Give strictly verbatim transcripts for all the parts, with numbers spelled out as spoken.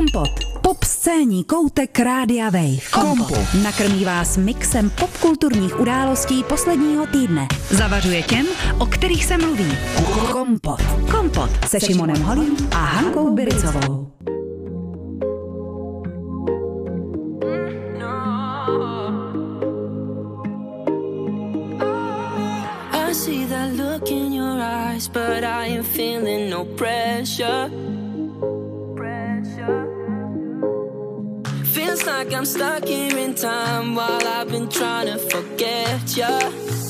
Kompot. Pop scéní koutek Rádia Wave. Kompot. Nakrmí vás mixem popkulturních událostí posledního týdne. Zavařuje těm, o kterých se mluví. Kompot. Kompot se Šimonem Holím a Hankou Biricovou. I see that look in your eyes, but I am feeling no pressure. Pressure. Feels like I'm stuck here in time while I've been trying to forget ya.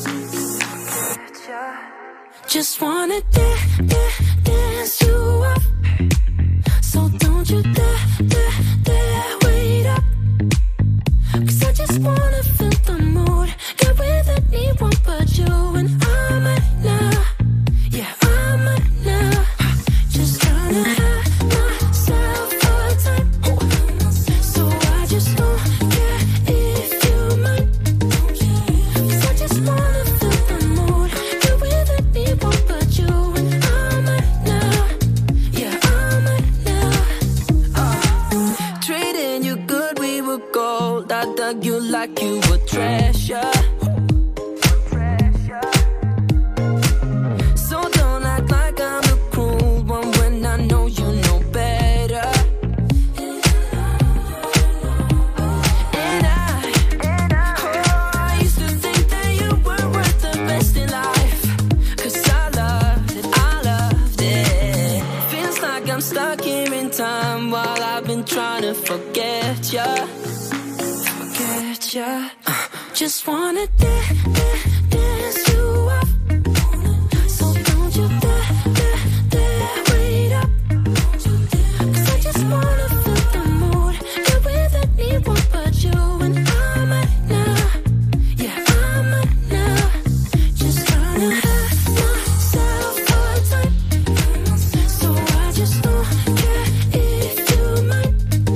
Just wanna dance, dance, dance you up. So don't you dare, dare, dare wait up. 'Cause I just wanna feel the mood. Get with anyone but you and I might now. Yeah, I might now. Just tryna have myself a time. So I just don't care if you might. 'Cause I just wanna feel the mood. Get with anyone but you and I might now. Yeah, I might now. Uh, trading you good, we were gold. I dug you like you were treasure. Trying to forget ya, forget ya. Uh, just wanna dance, dance, dance you up. So don't you dare, dare, dare wait up. 'Cause I just wanna feel the mood. Get with anyone but you and I might now. Yeah, I might now. Just trying to have myself a time. So I just don't care if you might.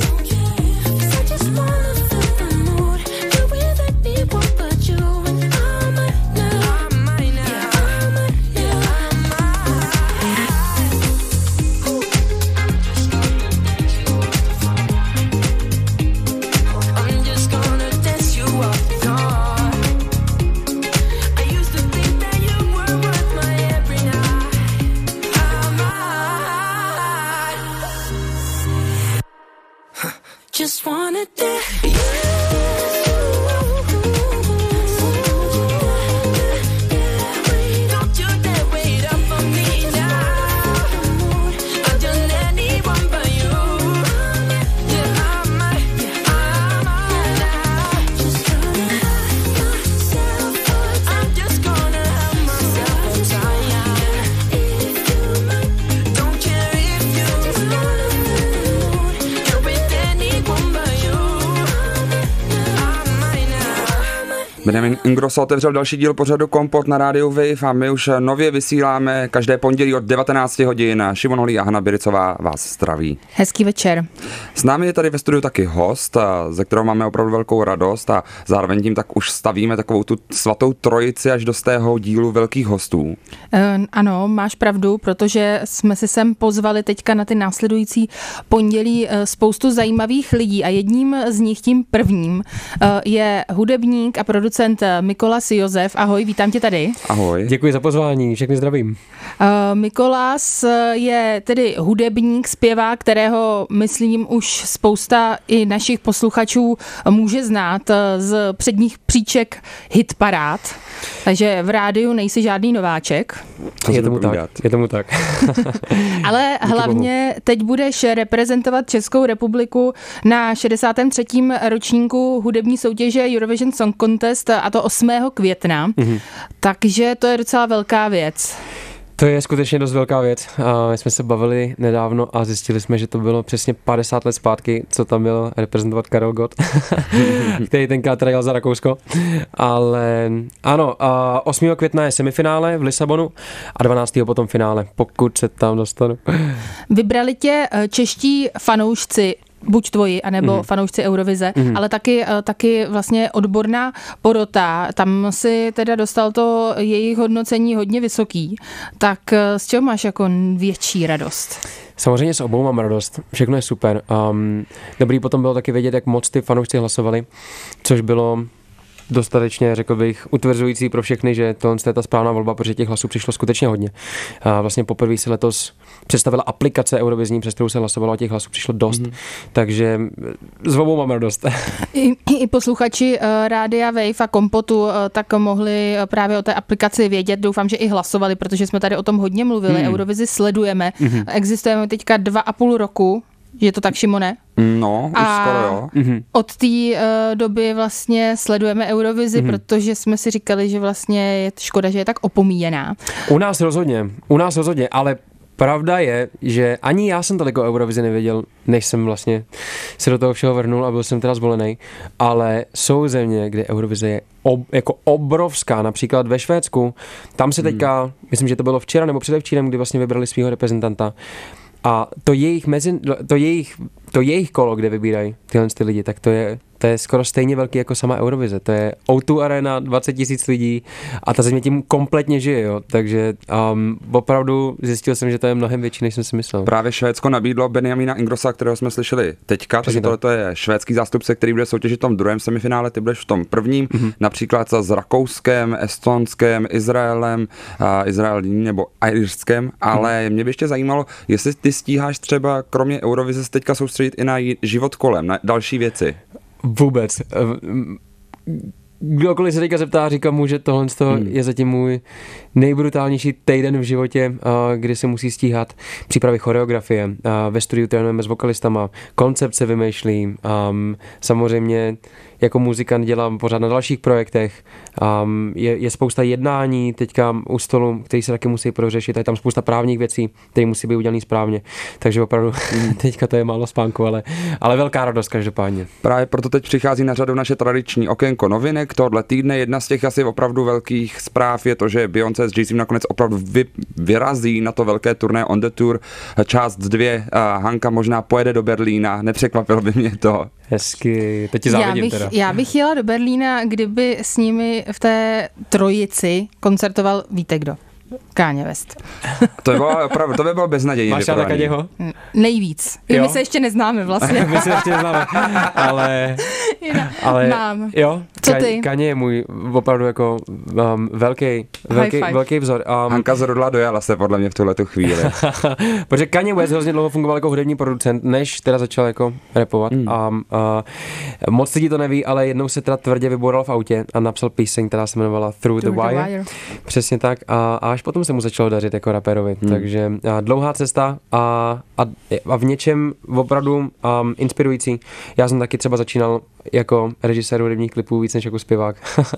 Just wanna dance. Benjamin Ingrosso otevřel další díl pořadu Kompot na rádiu Wave a my už nově vysíláme každé pondělí od devatenáct hodin. Šimon Holý a Hana Biricová vás zdraví. Hezký večer. S námi je tady ve studiu taky host, ze kterého máme opravdu velkou radost a zároveň tím tak už stavíme takovou tu svatou trojici až do stého dílu velkých hostů. E, ano, máš pravdu, protože jsme si sem pozvali teďka na ty následující pondělí spoustu zajímavých lidí a jedním z nich, tím prvním, je hudebník a producent Mikolas Josef. Ahoj, vítám tě tady. Ahoj. Děkuji za pozvání, všechny zdravím. Uh, Mikolas je tedy hudebník, zpěvák, kterého myslím už spousta i našich posluchačů může znát z předních příček hitparád. Takže v rádiu nejsi žádný nováček. Je tomu tak, je tomu tak. Ale hlavně teď budeš reprezentovat Českou republiku na šedesátém třetím ročníku hudební soutěže Eurovision Song Contest, a to osmého května. Mm-hmm. Takže to je docela velká věc. To je skutečně dost velká věc. My jsme se bavili nedávno a zjistili jsme, že to bylo přesně padesát let zpátky, co tam byl reprezentovat Karel Gott, který tenkrát teda jel za Rakousko. Ale ano, osmého května je semifinále v Lisabonu a dvanáctého potom finále, pokud se tam dostanu. Vybrali tě čeští fanoušci buď tvoji, anebo mm. fanoušci Eurovize, mm. ale taky, taky vlastně odborná porota. Tam si teda dostal to jejich hodnocení hodně vysoký. Tak z čeho máš jako větší radost? Samozřejmě s obou mám radost, všechno je super. Um, dobrý potom bylo taky vědět, jak moc ty fanoušci hlasovali, což bylo dostatečně, řekl bych, utvrzující pro všechny, že tohle je ta správná volba, protože těch hlasů přišlo skutečně hodně. A vlastně poprvé se letos představila aplikace Eurovizní, přes kterou se hlasovalo a těch hlasů přišlo dost. Mm-hmm. Takže s obou mám radost. I, i posluchači uh, Rádia Wave a Kompotu uh, tak mohli právě o té aplikaci vědět. Doufám, že i hlasovali, protože jsme tady o tom hodně mluvili. Mm. Eurovizi sledujeme. Mm-hmm. Existujeme teďka dva a půl roku. Je to tak, Šimone? No, už a skoro jo. Od té uh, doby vlastně sledujeme Eurovizi, mm-hmm. protože jsme si říkali, že vlastně je škoda, že je tak opomíjená. U nás rozhodně, u nás rozhodně, ale pravda je, že ani já jsem toliko Eurovizi nevěděl, než jsem vlastně se do toho všeho vrhnul a byl jsem teda zvolený, ale jsou země, kde Eurovize je ob, jako obrovská, například ve Švédsku, tam se teďka, hmm. myslím, že to bylo včera nebo předevčírem, kdy vlastně vybrali svého reprezentanta. A to jejich, mezi, to jejich, to jejich kolo, kde vybírají tyhle ty lidi, tak to je, to je skoro stejně velký jako sama Eurovize. To je ó dva Arena, dvacet tisíc lidí a ta země tím kompletně žije, jo. Takže um, opravdu zjistil jsem, že to je mnohem větší, než jsem si myslel. Právě Švédsko nabídlo Benjamina Ingrossa, kterého jsme slyšeli teďka, takže tohle je švédský zástupce, který bude soutěžit v tom druhém semifinále, ty budeš v tom prvním, mm-hmm. například s Rakouskem, Estonskem, Izraelem, uh, Izraelím nebo Irskem, ale mm-hmm. mě by ještě zajímalo, jestli ty stíháš třeba kromě Eurovize se teďka soustředit i na život kolem, na další věci. Vůbec. Kdokoliv se teďka zeptá, říkám mu, že tohle hmm. je zatím můj nejbrutálnější týden v životě, kdy se musí stíhat přípravy choreografie. Ve studiu trénujeme s vokalistama, koncepce vymýšlím, samozřejmě jako muzikant dělám pořád na dalších projektech, um, je, je spousta jednání teďka u stolu, který se taky musí prořešit, je tam spousta právních věcí, které musí být udělané správně, takže opravdu teďka to je málo spánku, ale, ale velká radost každopádně. Právě proto teď přichází na řadu naše tradiční okénko novinek tohle týdne. Jedna z těch asi opravdu velkých zpráv je to, že Beyoncé s Jay-Z nakonec opravdu vy, vyrazí na to velké turné On the Tour. Část dvě, Hanka možná pojede do Berlína, nepřekvapilo by mě to. Hezky, teď ti závidím já bych, teda. Já bych jela do Berlína, kdyby s nimi v té trojici koncertoval, víte kdo? Kanye West. To by bylo opravdu, to by bylo beznadějně vypadaný. Máš na Kanyeho? Nejvíc. My se ještě neznáme vlastně. My se ještě neznáme, ale... ale mám. Jo? Co ty? Kanye je můj opravdu jako um, velký, velký, velký vzor. Um, Hanka zrodila dojala se podle mě v tuhletu chvíli. Protože Kanye West hrozně dlouho fungoval jako hudební producent, než teda začal jako rapovat. Mm. A, a moc lidí to neví, ale jednou se teda tvrdě vyboral v autě a napsal píseň, která se jmenovala Through, Through the, Wire. the Wire. Přesně tak. A, a až potom se mu začalo dařit jako raperovi. Hmm. Takže a, dlouhá cesta a, a, a v něčem opravdu um, inspirující. Já jsem taky třeba začínal jako režisér hudebních klipů víc než jako zpěvák.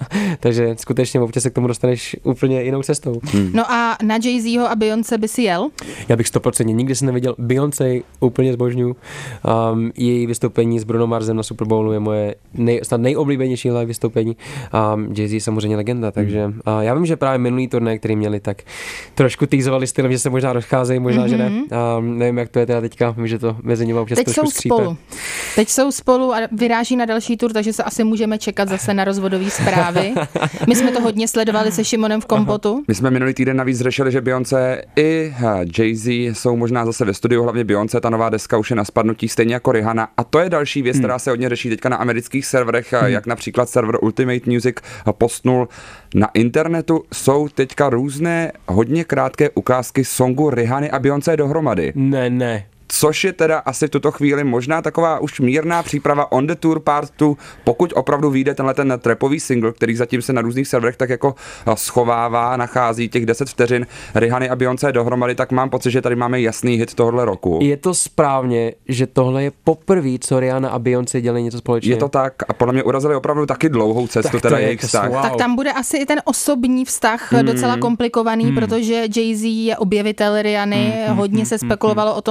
Takže skutečně občas se k tomu dostaneš úplně jinou cestou. Hmm. No a na Jay-Zho a Beyoncé by si jel? Já bych sto procent nikdy jsem neviděl Beyoncé, úplně zbožňuju. Um, její vystoupení s Bruno Marsem na Super Bowlu je moje nej, snad nejoblíbenější live vystoupení. Um, Jay-Z je samozřejmě legenda, takže hmm. uh, já vím, že právě minulý turné, který měli, tak trošku týzovali stylem, že se možná rozcházejí, možná, mm-hmm. že ne. Um, nevím, jak to je teda teďka, vím, že to mezi nimi občas Teď trošku skřípe. Spolu. Teď jsou spolu a vyráží na další tur, takže se asi můžeme čekat zase na rozvodové zprávy. My jsme to hodně sledovali se Šimonem v Kompotu. Aha. My jsme minulý týden navíc řešili, že Beyoncé i Jay-Z jsou možná zase ve studiu, hlavně Beyoncé, ta nová deska už je na spadnutí, stejně jako Rihanna. A to je další věc, hmm. která se hodně řeší teďka na amerických serverech, hmm. jak například server Ultimate Music postnul. Na internetu jsou teďka různé hodně krátké ukázky songu Rihanny a Beyoncé dohromady. Ne, ne. Což je teda asi v tuto chvíli možná taková už mírná příprava On the Tour Part dva, pokud opravdu vyjde tenhle ten trapový single, který zatím se na různých serverech tak jako schovává, nachází těch deset vteřin Rihanny a Beyoncé dohromady, tak mám pocit, že tady máme jasný hit tohohle roku. Je to správně, že tohle je poprvé, co Rihanna a Beyoncé dělají něco společně. Je to tak a podle mě urazili opravdu taky dlouhou cestu, tak teda jejich vztah. Wow. Tak tam bude asi i ten osobní vztah hmm. docela komplikovaný, hmm. protože Jay-Z je objevitel Rihanny, hmm. hodně se spekulovalo hmm. o tom, co oni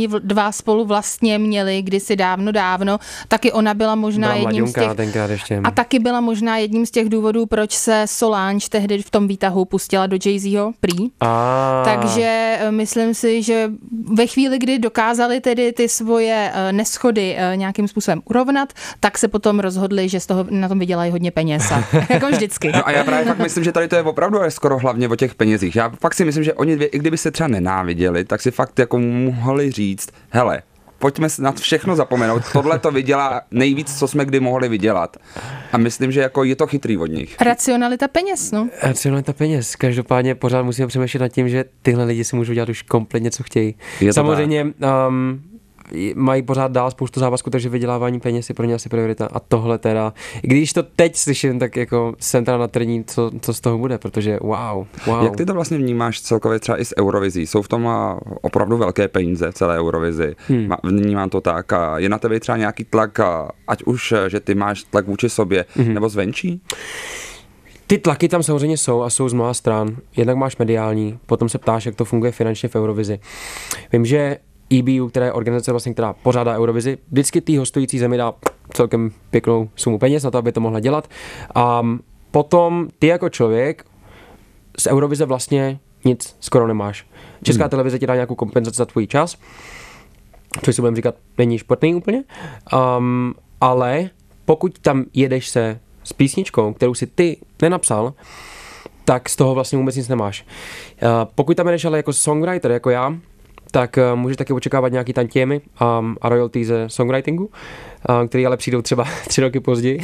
oni dva spolu vlastně měli kdysi dávno, dávno. Taky ona byla možná byla jedním z těch... tenkrát ještě. A taky byla možná jedním z těch důvodů, proč se Solange tehdy v tom výtahu pustila do Jay-Zho prý. A. Takže myslím si, že ve chvíli, kdy dokázali tedy ty svoje neschody nějakým způsobem urovnat, tak se potom rozhodli, že z toho na tom vydělají hodně peněz. A, jako vždycky. No a já právě fakt myslím, že tady to je opravdu skoro hlavně o těch penězích. Já fakt si myslím, že oni dvě, i kdyby se třeba nenáviděli, tak si fakt jako mohli říct, hele, pojďme na všechno zapomenout, tohle to vydělá nejvíc, co jsme kdy mohli vydělat. A myslím, že jako je to chytrý od nich. Racionalita peněz, no. Racionalita peněz. Každopádně pořád musíme přemýšlet nad tím, že tyhle lidi si můžou dělat už kompletně, co chtějí. Samozřejmě um, mají pořád dál spoustu závazků, takže vydělávání peněz je pro ně asi priorita. A tohle teda, i když to teď slyším, tak jako jsem teda na trní, co, co z toho bude, protože wow, wow. Jak ty to vlastně vnímáš celkově třeba i s Eurovizí? Jsou v tom opravdu velké peníze v celé Eurovizi. Hmm. Vnímám to tak. A je na tebe třeba nějaký tlak, ať už, že ty máš tlak vůči sobě, hmm. nebo zvenčí? Ty tlaky tam samozřejmě jsou a jsou z mnoha stran. Jednak máš mediální, potom se ptáš, jak to funguje finančně v Eurovizi. Vím, že E B U, která je organizace, vlastně, která pořádá Eurovizi, vždycky tý hostující zemi dá celkem pěknou sumu peněz na to, aby to mohla dělat. A potom ty jako člověk z Eurovize vlastně nic skoro nemáš. Česká hmm. televize ti dá nějakou kompenzaci za tvůj čas, což si budeme říkat, není špatný úplně, um, ale pokud tam jedeš se s písničkou, kterou si ty nenapsal, tak z toho vlastně vůbec nic nemáš. Uh, pokud tam jedeš ale jako songwriter, jako já, tak uh, můžeš taky očekávat nějaký tantiemy um, a royalty ze songwritingu, uh, který ale přijdou třeba tři roky později.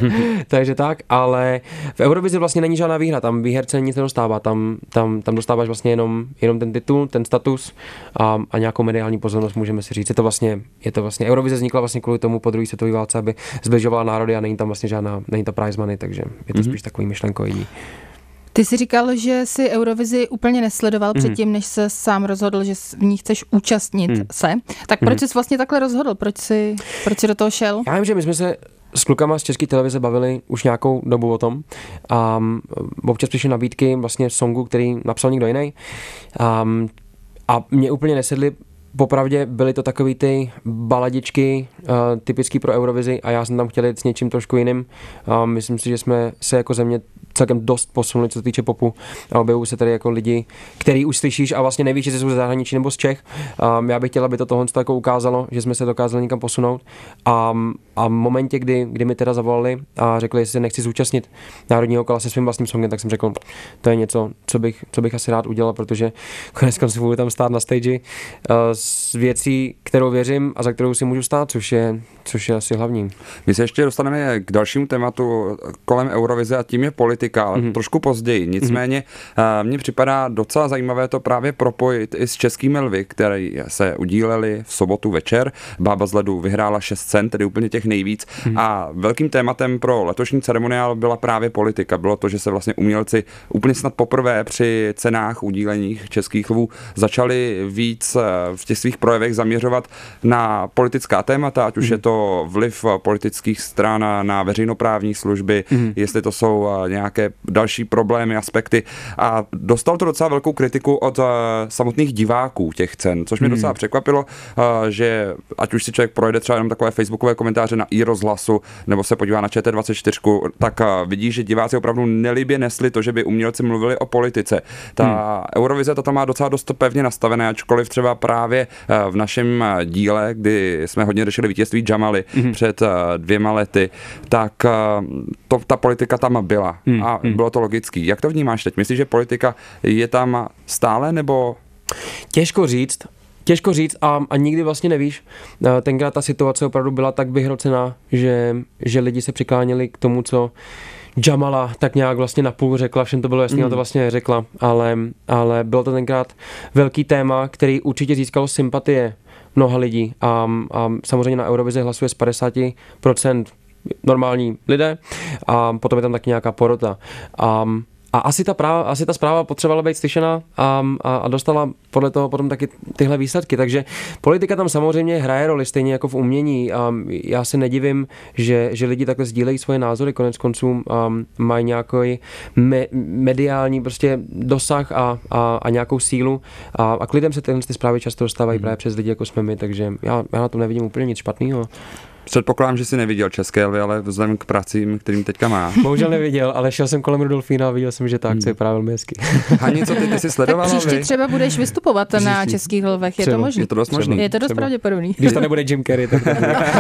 Takže tak, ale v Eurovizi vlastně není žádná výhra, tam výherce nic nedostává, tam, tam, tam dostáváš vlastně jenom, jenom ten titul, ten status a, a nějakou mediální pozornost, můžeme si říct. Je to vlastně, je to vlastně, Eurovize vznikla vlastně kvůli tomu po druhé světové válce, aby zbližovala národy a není tam vlastně žádná, není to prize money, takže je to mm-hmm. spíš takový myšlenkový. Ty jsi říkal, že si Eurovizi úplně nesledoval mm. předtím, než se sám rozhodl, že v ní chceš účastnit mm. se. Tak proč mm. jsi vlastně takhle rozhodl? Proč jsi, proč jsi do toho šel? Já vím, že my jsme se s klukama z České televize bavili už nějakou dobu o tom. A občas přišly nabídky vlastně songu, který napsal někdo jiný. A, a mě úplně nesedli. Popravdě byly to takový ty baladičky uh, typický pro Eurovizi a já jsem tam chtěl jít s něčím trošku jiným. Uh, myslím si, že jsme se jako země celkem dost posunuli, co se týče popu a objevují se tady jako lidi, který už slyšíš a vlastně nevíš, jestli jsou ze zahraničí nebo z Čech. Um, já bych chtěl, aby to tohle jako ukázalo, že jsme se dokázali někam posunout a, a v momentě, kdy, kdy mi teda zavolali a řekli, jestli se nechci zúčastnit národního kola se svým vlastním songem, tak jsem řekl, to je něco, co bych, co bych asi rád udělal, protože konec konců budu tam stát na stage uh, s věcí, kterou věřím a za kterou si můžu stát, což je, což je asi hlavní. My se ještě dostaneme k dalšímu tématu kolem Eurovize a tím je politika, ale mm-hmm. trošku později. Nicméně mm-hmm. mně připadá docela zajímavé to právě propojit i s českými lvy, které se udílely v sobotu večer. Bába z ledu vyhrála šest cen, tedy úplně těch nejvíc. Mm-hmm. A velkým tématem pro letošní ceremoniál byla právě politika. Bylo to, že se vlastně umělci úplně snad poprvé při cenách udíleních českých lvů začali víc v těch svých projevech zaměřovat na politická témata, ať už mm. je to vliv politických stran na veřejnoprávní služby, mm. jestli to jsou nějaké další problémy, aspekty. A dostal to docela velkou kritiku od uh, samotných diváků těch cen, což mě mm. docela překvapilo, uh, že ať už si člověk projde třeba jenom takové facebookové komentáře na i rozhlasu, nebo se podívá na Č T dvacet čtyři, tak uh, vidí, že diváci opravdu nelibě nesli to, že by umělci mluvili o politice. Ta mm. Eurovize to tam má docela dost pevně nastavené, ačkoliv třeba právě v našem díle, kdy jsme hodně řešili vítězství Jamali mm-hmm. před dvěma lety, tak to, ta politika tam byla mm-hmm. a bylo to logický. Jak to vnímáš teď? Myslíš, že politika je tam stále, nebo? Těžko říct. Těžko říct a, a nikdy vlastně nevíš. Tenkrát ta situace opravdu byla tak vyhrocená, že, že lidi se přikláněli k tomu, co Jamala tak nějak vlastně napůl řekla, všem to bylo jasný, mm. to vlastně řekla, ale, ale bylo to tenkrát velký téma, který určitě získalo sympatie mnoha lidí a, a samozřejmě na Eurovizi hlasuje z padesát procent normální lidé a potom je tam taky nějaká porota. A, a asi ta, práva, asi ta zpráva potřebovala být slyšena a, a, a dostala podle toho potom taky tyhle výsledky. Takže politika tam samozřejmě hraje roli, stejně jako v umění. A já se nedivím, že, že lidi takhle sdílejí svoje názory, konec konců um, mají nějaký me, mediální prostě dosah a, a, a nějakou sílu. A, a k lidem se tyhle ty zprávy často dostávají hmm. právě přes lidi, jako jsme my, takže já, já na tom nevidím úplně nic špatného. Předpokládám, že jsi neviděl České lvy, ale vzhledem k pracím, kterým teďka má. Bohužel neviděl, ale šel jsem kolem Rudolfína a viděl jsem, že ta akce je právě velmi hezky. Hani, co ty, ty jsi sledovala? Příště vy? třeba budeš vystupovat Příště. na Českých lvech, je Třeba. to možné? Je to dost možný. Je to dost Třeba. pravděpodobný. Když to nebude Jim Carrey, tak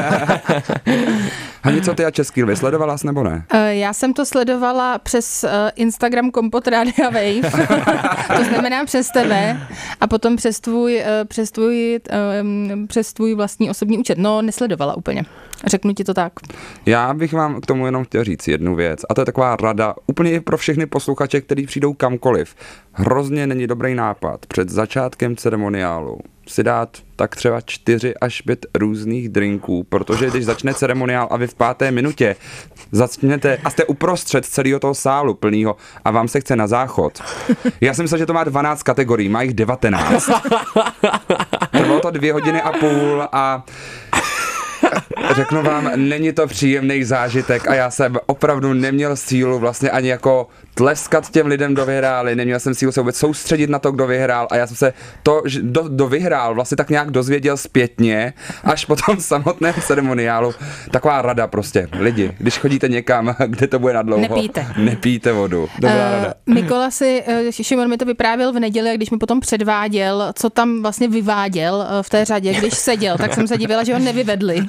Hani, co ty a Český lvy, sledovala jsi nebo ne? Já jsem to sledovala přes Instagram Kompot Rádia Wave, to znamená přes tebe a potom přes tvůj, přes tvůj, přes tvůj vlastní osobní účet. No, nesledovala úplně. Řeknu ti to tak. Já bych vám k tomu jenom chtěl říct jednu věc a to je taková rada úplně pro všechny posluchače, kteří přijdou kamkoliv. Hrozně není dobrý nápad před začátkem ceremoniálu si dát tak třeba čtyři až pět různých drinků, protože když začne ceremoniál a vy v páté minutě začnete a jste uprostřed celého toho sálu plného a vám se chce na záchod. Já jsem myslel, že to má dvanáct kategorií, má jich devatenáct. Trvalo to dvě hodiny a půl a řeknu vám, není to příjemný zážitek a já jsem opravdu neměl sílu vlastně ani jako tleskat těm lidem, kdo vyhráli, neměl jsem sílu se vůbec soustředit na to, kdo vyhrál a já jsem se to, kdo, kdo vyhrál, vlastně tak nějak dozvěděl zpětně, až po tom samotném ceremoniálu. Taková rada prostě, lidi, když chodíte někam, kde to bude nadlouho, nepijte, nepijte vodu. Dobrá uh, rada. Mikola si, uh, Šimon mi to vyprávěl v neděli, a když mi potom předváděl, co tam vlastně vyváděl uh, v té řadě, když seděl, tak jsem se divila, že ho nevyvedli.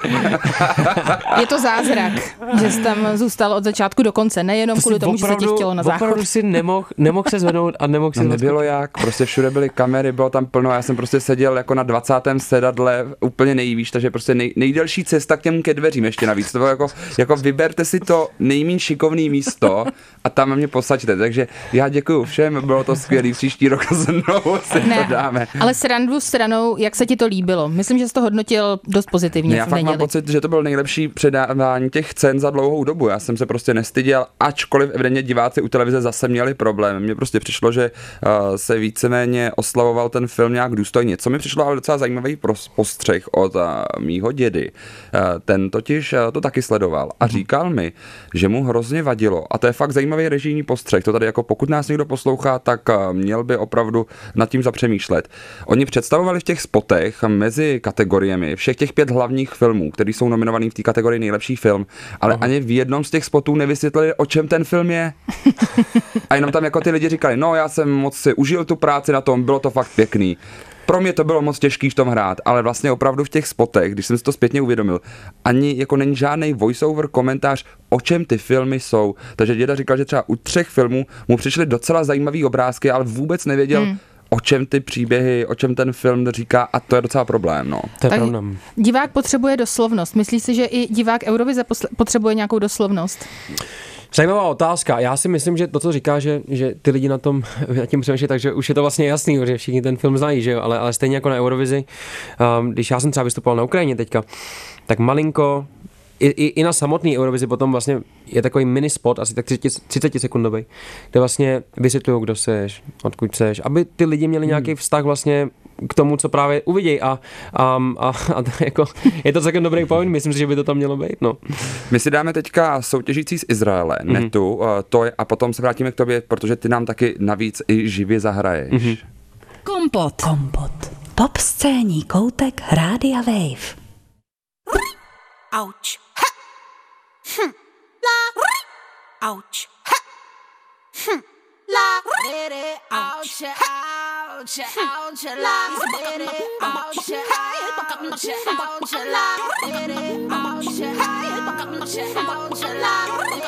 Je to zázrak, že jsi tam zůstal od začátku do konce, nejenom to kvůli tomu, opravdu, že se ti chtělo na záchod. Opravdu si nemohl, nemohl se zvednout a nemohl si... No nebylo jak, prostě všude byly kamery, bylo tam plno, já jsem prostě seděl jako na dvacátém sedadle úplně nejvíš, takže prostě nej, nejdelší cesta k těm ke dveřím ještě navíc. To bylo jako, jako vyberte si to nejméně šikovný místo a tam mě posaďte, takže já děkuju všem, bylo to skvělý, příští rok znovu si ne, to dáme. Ale srandu stranou, jak se ti to líbilo? Myslím, že jsi to hodnotil dost pozitivně. Ne, já fakt mám pocit, že to byl nejlepší předávání těch cen za dlouhou dobu. Já jsem se prostě nestyděl, ačkoliv evidentně diváci u televize zase měli problém. Mně prostě přišlo, že uh, se víceméně oslavoval ten film nějak důstojně. Co mi přišlo ale docela zajímavý postřeh od uh, mýho dědy. Uh, ten totiž uh, to taky sledoval a říkal mi, že mu hrozně vadilo. A to je fakt zajímavý režijní postřeh. To tady jako pokud nás někdo poslouchá, tak uh, měl by opravdu nad tím zapřemýšlet. Oni představovali v těch spotech mezi kategoriemi všech těch pět hlavních filmů, které jsou nominovaný v té kategorii nejlepší film, ale Aha. ani v jednom z těch spotů nevysvětlili, o čem ten film je. A jenom tam jako ty lidi říkali, no já jsem moc si užil tu práci na tom, bylo to fakt pěkný. Pro mě to bylo moc těžký v tom hrát, ale vlastně opravdu v těch spotech, když jsem si to zpětně uvědomil, ani jako není žádný voiceover komentář, o čem ty filmy jsou. Takže děda říkal, že třeba u třech filmů mu přišly docela zajímavý obrázky, ale vůbec nevěděl, hmm. o čem ty příběhy, o čem ten film říká a to je docela problém, no. To je pravda. Divák potřebuje doslovnost. Myslíš si, že i divák Eurovize potřebuje nějakou doslovnost? Zajímavá otázka. Já si myslím, že to, co říká, že, že ty lidi na tom nad tím přemýšlí, takže už je to vlastně jasný, že všichni ten film znají, že jo, ale, ale stejně jako na Eurovizi, um, když já jsem třeba vystupoval na Ukrajině teďka, tak malinko, i, i, i na samotný Eurovizi potom vlastně je takový mini spot, asi tak třicet sekundový, kde vlastně vysvětlují, kdo seš, odkud seš, aby ty lidi měli nějaký vztah vlastně k tomu, co právě uvidějí a, a, a, a jako, je to celkem dobrý point, myslím si, že by to tam mělo být, no. My si dáme teďka soutěžící z Izraele, mm-hmm. netu, uh, to je, a potom se vrátíme k tobě, protože ty nám taky navíc i živě zahraješ. Mm-hmm. Kompot. Kompot. Pop scéní koutek Rádia Wave. Ouch. Ha. Hm. La. Ouch. Ha. Hm. La. Ouch. Ouch. Ouch. La. Ouch. Ouch. Ouch. La. Ouch. Ouch. La.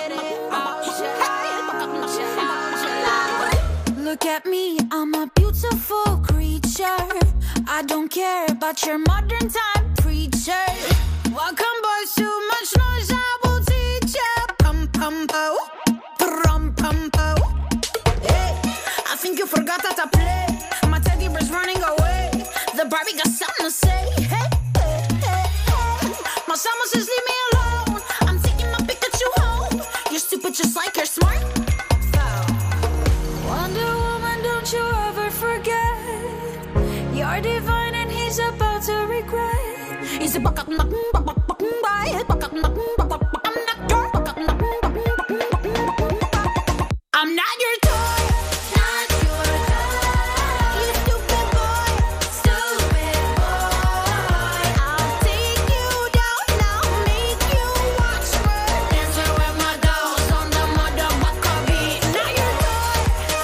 Look at me, I'm a beautiful creature. I don't care about your modern time preacher. Welcome boys, too much noise, I will teach ya. Pum pum po, pum pum po. Hey, I think you forgot how to play. My teddy bear's running away. The Barbie got something to say. Hey, hey, hey, hey. My summer says leave me alone. I'm taking my Pikachu home. You're stupid just like you're smart. So, I'm not your toy, not your toy. You stupid boy, stupid boy. I'll take you down, I'll make you watch me dancing with my dolls on the motherfucker beat. Not your toy.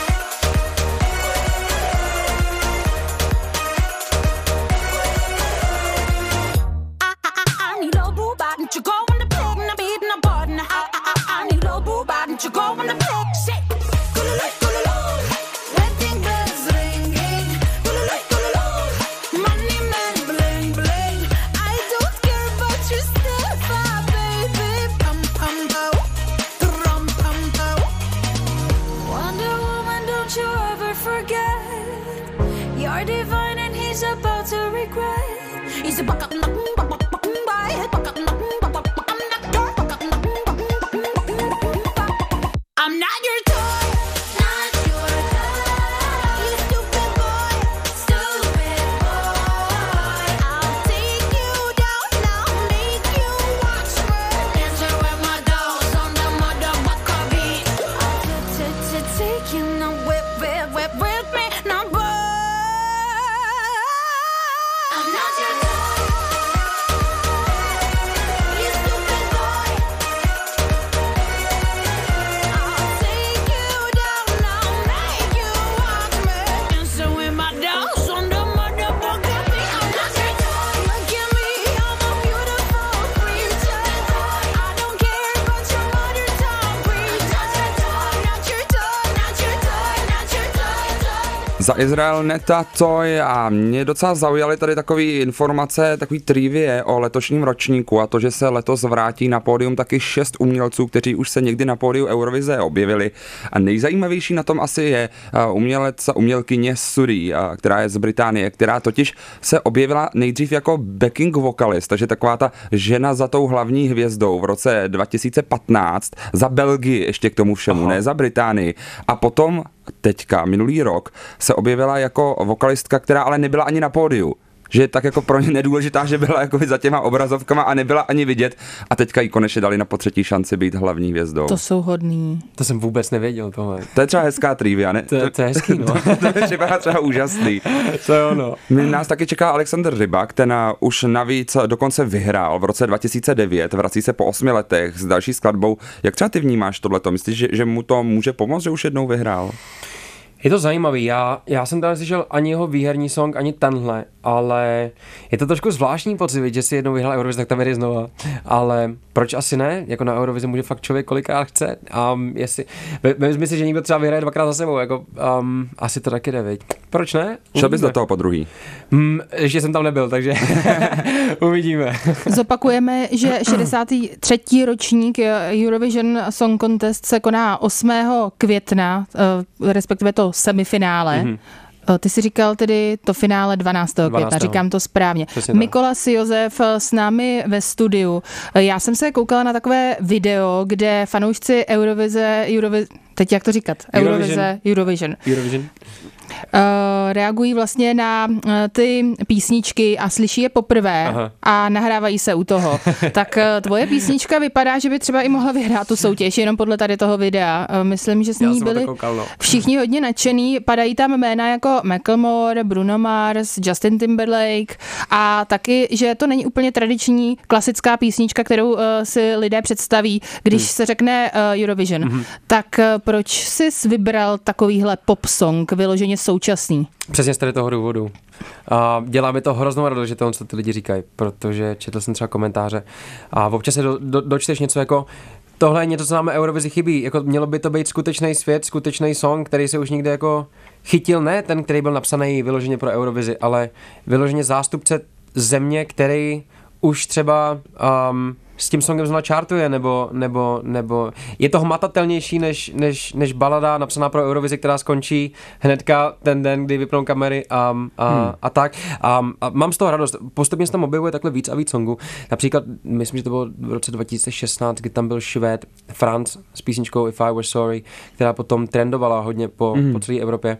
I, I, I, I need a boo bot, and you go on the pig, and I'm beating a button. I, I, I, I need a boo bot, and you go on the pig. Shit. You're divine and he's about to regret. He's a buck up, I'm not your toy, not your toy. You stupid boy, stupid boy. I'll take you down, I'll make you watch me dancing with my dolls on the motherfucker beat. I'll take you now, whip, whip, whip, with me now, boy. I'm not your toy, you stupid boy. I'll take you down, I'll make you watch me dancing with my dolls on the motherfucker beat. I'm not your toy, look at me, I'm a beautiful creature. I don't care about your mother tongue creature. Not your toy, not your toy, not your toy, toy. Za Izrael Neta Toy a mě docela zaujaly tady takové informace, takový trivie o letošním ročníku a to, že se letos vrátí na pódium taky šest umělců, kteří už se někdy na pódiu Eurovize objevili. A nejzajímavější na tom asi je umělec a umělkyně Suri, která je z Británie, která totiž se objevila nejdřív jako backing vokalist, takže taková ta žena za tou hlavní hvězdou v roce dva tisíce patnáct za Belgii ještě k tomu všemu, Aha. ne za Británii. A potom teďka, minulý rok, se objevila jako vokalistka, která ale nebyla ani na pódiu. Že je tak jako pro ně nedůležitá, že byla jako za těma obrazovkama a nebyla ani vidět a teďka jí konečně dali na potřetí šanci být hlavní hvězdou. To jsou hodný. To jsem vůbec nevěděl tohle. To je třeba hezká trivia, ne? To, to je hezký, no. to je třeba, třeba úžasný. To je ono. Nás taky čeká Alexander Rybak, ten už navíc dokonce vyhrál v roce dva tisíce devět, vrací se po osmi letech s další skladbou. Jak třeba ty vnímáš tohleto? Myslíš, že, že mu to může pomoct, že už jednou vyhrál? Je to zajímavý, já, já jsem tam slyšel ani jeho výherní song, ani tenhle, ale je to trošku zvláštní pocit, že si jednou vyhrál Eurovizi, tak tam jde znova, ale proč asi ne, jako na Eurovizi může fakt člověk kolikrát chce a um, jestli, myslím si, že někdo třeba vyhraje dvakrát za sebou, jako um, asi to taky jde, viď. Proč ne? Šel bys do toho po druhý? Hmm, ještě jsem tam nebyl, takže uvidíme. Zopakujeme, že šedesátý třetí ročník Eurovision Song Contest se koná osmého května, respektive to semifinále. Mm-hmm. Ty jsi říkal tedy to finále dvanáctého května, říkám to správně. Mikolas Josef s námi ve studiu. Já jsem se koukala na takové video, kde fanoušci Eurovize, Eurovize teď jak to říkat? Eurovize, Eurovision. Eurovision. Uh, reagují vlastně na uh, ty písničky a slyší je poprvé Aha. a nahrávají se u toho. Tak uh, tvoje písnička vypadá, že by třeba i mohla vyhrát tu soutěž jenom podle tady toho videa. Uh, myslím, že s ní byli koukal, no. všichni hodně nadšený. Padají tam jména jako Macklemore, Bruno Mars, Justin Timberlake a taky, že to není úplně tradiční klasická písnička, kterou uh, si lidé představí, když hmm. se řekne uh, Eurovision. Hmm. Tak uh, proč jsi vybral takovýhle pop song, vyloženě současný? Přesně z tady toho důvodu. A dělá mi to hroznou radost, že to, co ty lidi říkají, protože četl jsem třeba komentáře a občas se do, do, dočteš něco jako tohle je něco, co nám Eurovizi chybí, jako mělo by to být skutečný svět, skutečný song, který se už nikdy jako chytil, ne ten, který byl napsaný vyloženě pro Eurovizi, ale vyloženě zástupce země, který už třeba um, s tím songem zrovna chartuje, nebo, nebo, nebo je to hmatatelnější než, než, než balada napsaná pro Eurovizi, která skončí hnedka ten den, kdy vypnou kamery a, a, hmm. a tak. A, a mám z toho radost. Postupně se tam objevuje takhle víc a víc songů. Například, myslím, že to bylo v roce dva tisíce šestnáct, kdy tam byl Švéd Franz s písničkou If I Were Sorry, která potom trendovala hodně po, hmm. po celé Evropě.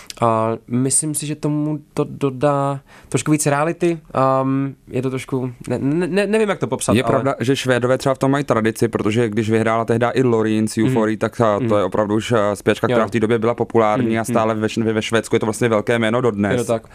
A myslím si, že tomu to dodá trošku víc reality. Um, je to trošku, ne, ne, nevím, jak to popsat. Je ale... pravda, že Švédové třeba v tom mají tradici, protože když vyhrála tehdy i Loreen s Euphorii, mm. tak to mm. je opravdu už zpěvačka, která v té době byla populární mm. a stále ve, ve Švédsku je to vlastně velké jméno dodnes. Je to tak.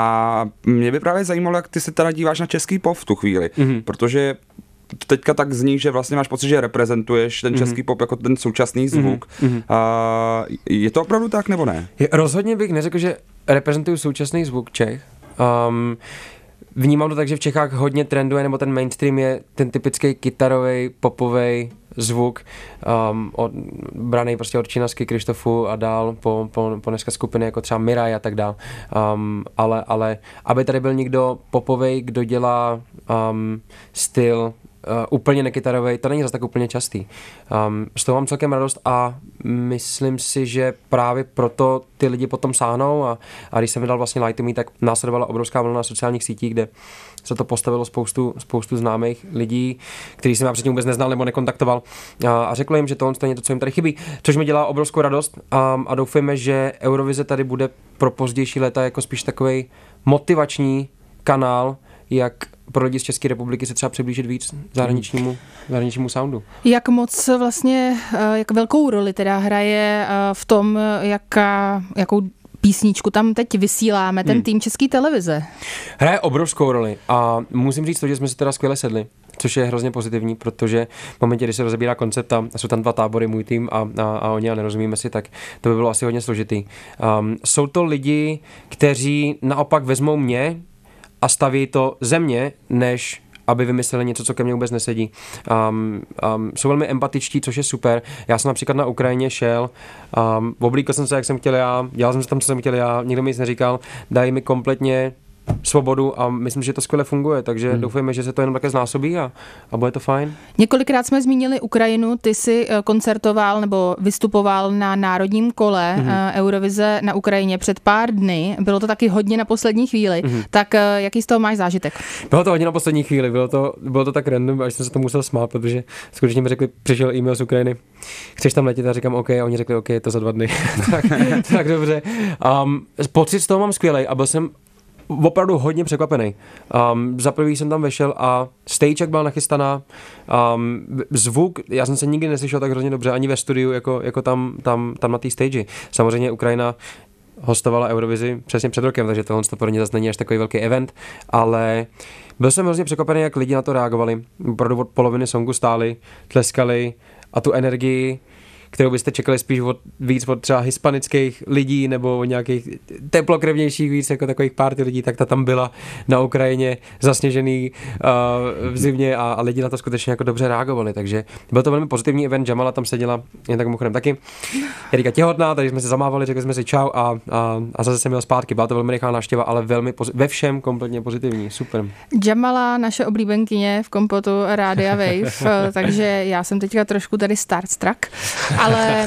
A mě by právě zajímalo, jak ty se teda díváš na český pop v tu chvíli, mm. protože teďka tak zní, že vlastně máš pocit, že reprezentuješ ten český mm-hmm. pop jako ten současný zvuk. Mm-hmm. A je to opravdu tak, nebo ne? Je, rozhodně bych neřekl, že reprezentuju současný zvuk Čech. Um, vnímám to tak, že v Čechách hodně trenduje, nebo ten mainstream je ten typický kytarový, popový zvuk, um, od, branej prostě od Činasky, Krištofu a dál po, po, po dneska skupiny jako třeba Miraj a tak dál. Um, ale, ale aby tady byl někdo popovej, kdo dělá um, styl Uh, úplně nekytarovej, to není zase tak úplně častý. Um, z toho mám celkem radost a myslím si, že právě proto ty lidi potom sáhnou a, a když jsem vydal vlastně Lie to Me, tak následovala obrovská vlna na sociálních sítích, kde se to postavilo spoustu, spoustu známých lidí, který jsem já předtím vůbec neznal nebo nekontaktoval a, a řekl jim, že tohle je to, co jim tady chybí, což mi dělá obrovskou radost a, a doufujeme, že Eurovize tady bude pro pozdější léta jako spíš takovej motivační kanál, jak pro lidi z České republiky se třeba přiblížit víc zahraničnímu, zahraničnímu soundu. Jak moc vlastně, jak velkou roli teda hraje v tom, jaká, jakou písničku tam teď vysíláme, ten hmm. tým České televize? Hraje obrovskou roli a musím říct to, že jsme si teda skvěle sedli, což je hrozně pozitivní, protože v momentě, kdy se rozebírá koncept a jsou tam dva tábory, můj tým a, a, a oni a nerozumíme si, tak to by bylo asi hodně složitý. Um, jsou to lidi, kteří naopak vezmou mě a staví to země, než aby vymysleli něco, co ke mně vůbec nesedí. Um, um, jsou velmi empatičtí, což je super. Já jsem například na Ukrajině šel, um, oblíkl jsem se, jak jsem chtěl já, dělal jsem se tam, co jsem chtěl já, nikdo mi nic neříkal, dají mi kompletně svobodu a myslím, že to skvěle funguje, takže hmm. doufujeme, že se to jenom také znásobí a, a bude to fajn. Několikrát jsme zmínili Ukrajinu, ty jsi koncertoval nebo vystupoval na národním kole hmm. Eurovize na Ukrajině před pár dny, bylo to taky hodně na poslední chvíli, hmm. tak jaký z toho máš zážitek? Bylo to hodně na poslední chvíli, bylo to, bylo to tak random, až jsem se to musel smát, protože skutečně mi řekli, přišel e-mail z Ukrajiny, chceš tam letět a říkám OK, a oni řekli OK, je to za dva dny, tak, tak dobře. Um, pocit z toho mám skvělej a byl jsem opravdu hodně překvapený. Um, za prvý jsem tam vešel a stage, jak byla nachystaná, um, zvuk, já jsem se nikdy neslyšel tak hrozně dobře, ani ve studiu, jako, jako tam, tam, tam na té stage. Samozřejmě Ukrajina hostovala Eurovizi přesně před rokem, takže tohle to pro ně zase není až takový velký event, ale byl jsem hrozně překvapený, jak lidi na to reagovali. Opravdu od poloviny songu stáli, tleskali a tu energii, kterou byste čekali spíš od, víc od třeba hispanických lidí nebo od nějakých teplokrevnějších víc jako takových party lidí, tak ta tam byla na Ukrajině zasněžený uh, v zimě a, a lidi na to skutečně jako dobře reagovali, takže byl to velmi pozitivní event. Jamala tam seděla jen tak mimochodem taky. Erika těhotná, tady jsme se zamávali, řekli jsme si čau a, a, a zase jsem měl zpátky. Byla to velmi rychlá návštěva, ale velmi pozi- ve všem kompletně pozitivní, super. Jamala, naše oblíbenkyně v kompotu Rádia Wave, takže já jsem teďka trošku tady starstruck. Ale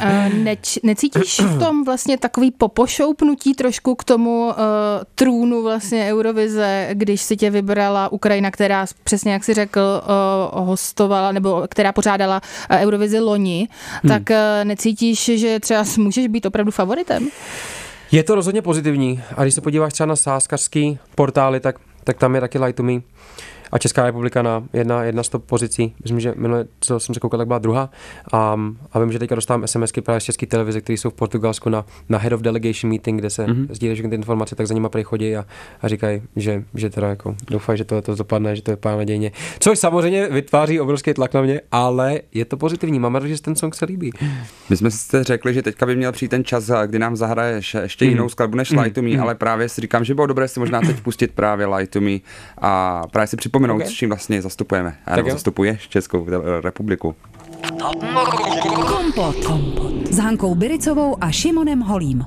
neč, necítíš v tom vlastně takový popošoupnutí trošku k tomu uh, trůnu vlastně Eurovize, když si tě vybrala Ukrajina, která přesně jak jsi řekl uh, hostovala, nebo která pořádala uh, Eurovizi loni, hmm. tak uh, necítíš, že třeba můžeš být opravdu favoritem? Je to rozhodně pozitivní a když se podíváš třeba na sázkařský portály, tak, tak tam je taky Lie to Me. A Česká republika na jedna, jedna z top pozicí. Myslím, že minule, co jsem se koukal, tak byla druhá. Um, a vím, že teďka dostávám SMSky právě z České televize, které jsou v Portugalsku na, na Head of Delegation Meeting, kde se mm-hmm. sdílí všechny ty informace, tak za nima chodí a, a říkají, že, že teda jako doufají, že to, to dopadne, že to je pár nadějně. Což samozřejmě vytváří obrovský tlak na mě, ale je to pozitivní. Mám rád, že ten song se líbí. My jsme si řekli, že teďka by měl přijít ten čas, kdy nám zahraješ ještě mm. jinou skladbu než mm. Lie to Me, mm. ale právě si říkám, že bylo dobré si možná teď pustit právě Lie to Me a právě si připomenout, okay. s čím vlastně zastupujeme. A nebo zastupuješ Českou republiku. Kompot. Kompot. S Hankou Biricovou a Šimonem Holím.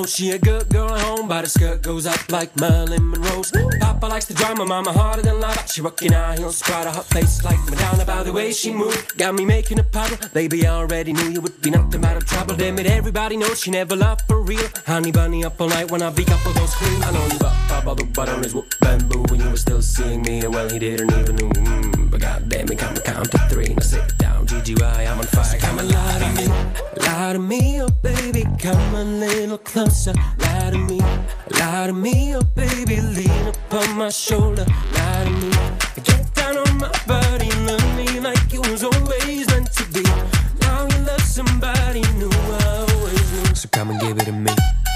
she a good girl at home, but her skirt goes up like Marilyn Monroe's. Papa likes the drama, mama harder than lava. She rockin' high heels, squat a hot face like Madonna. By the way she moved, got me making a puddle. Baby, I already knew you would be nothing but a trouble. Damn it, everybody knows she never loved for real. Honey bunny up all night when I beat up all those cream. I know you bop, bop, all the butt on his whoop, bamboo. When you were still seeing me, well, he didn't even know. Mm, but goddamn it, come count to three. Now sit down, G G Y, I'm on fire. Come and lie to me, lie to me, oh baby, come a little closer. Lie to me, lie to me, oh baby, lean upon my shoulder. Lie to me, get down on my body, love me like it was always meant to be. Now you love somebody new, I always knew. So come and give it to me.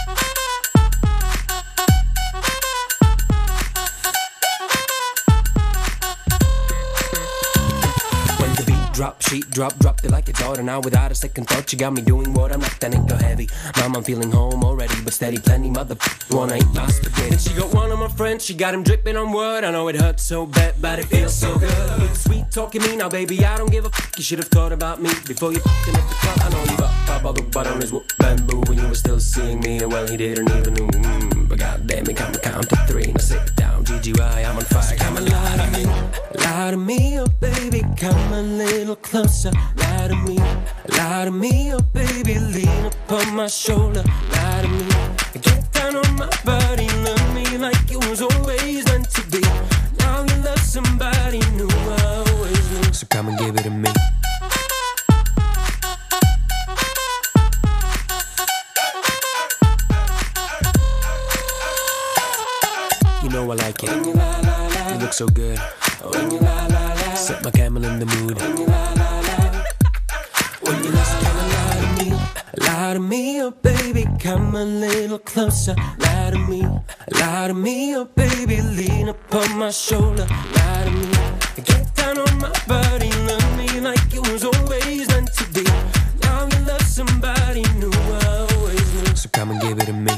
Drop, sheet, drop, drop it like it's order. Now without a second thought, you got me doing what I'm not, that ain't go heavy. Mom, I'm feeling home already, but steady, plenty mother wanna eat my spaghetti. And she got one of my friends, she got him dripping on word. I know it hurts so bad, but it feels so good. It's sweet talking me now, baby, I don't give a fuck. You should have thought about me before you fucked him at the club. I know you bop, bop, all the butt on his whoop, bamboo. When you were still seeing me, well, he didn't even know. Mm, but goddamn it, come and count to three. Now sit down, G G Y, I'm on fire. So come and lie to me, lie to me, oh baby, come a little closer. Lie to me, lie to me, oh baby, lean upon my shoulder. Lie to me, get down on my body, love me like it was always meant to be. Now you love somebody new, I always knew. So come and give it to me. You know I like it. When you, la, la, la. You look so good. When you la, la, la. Set my camel in the mood. When you la, la, la. When you la, la, lie to me, lie to me, oh baby, come a little closer. Lie to me, lie to me, oh baby, lean upon my shoulder. Lie to me, get down on my body, love me like it was always meant to be. Now you love somebody new, I always knew. So come and give it to me.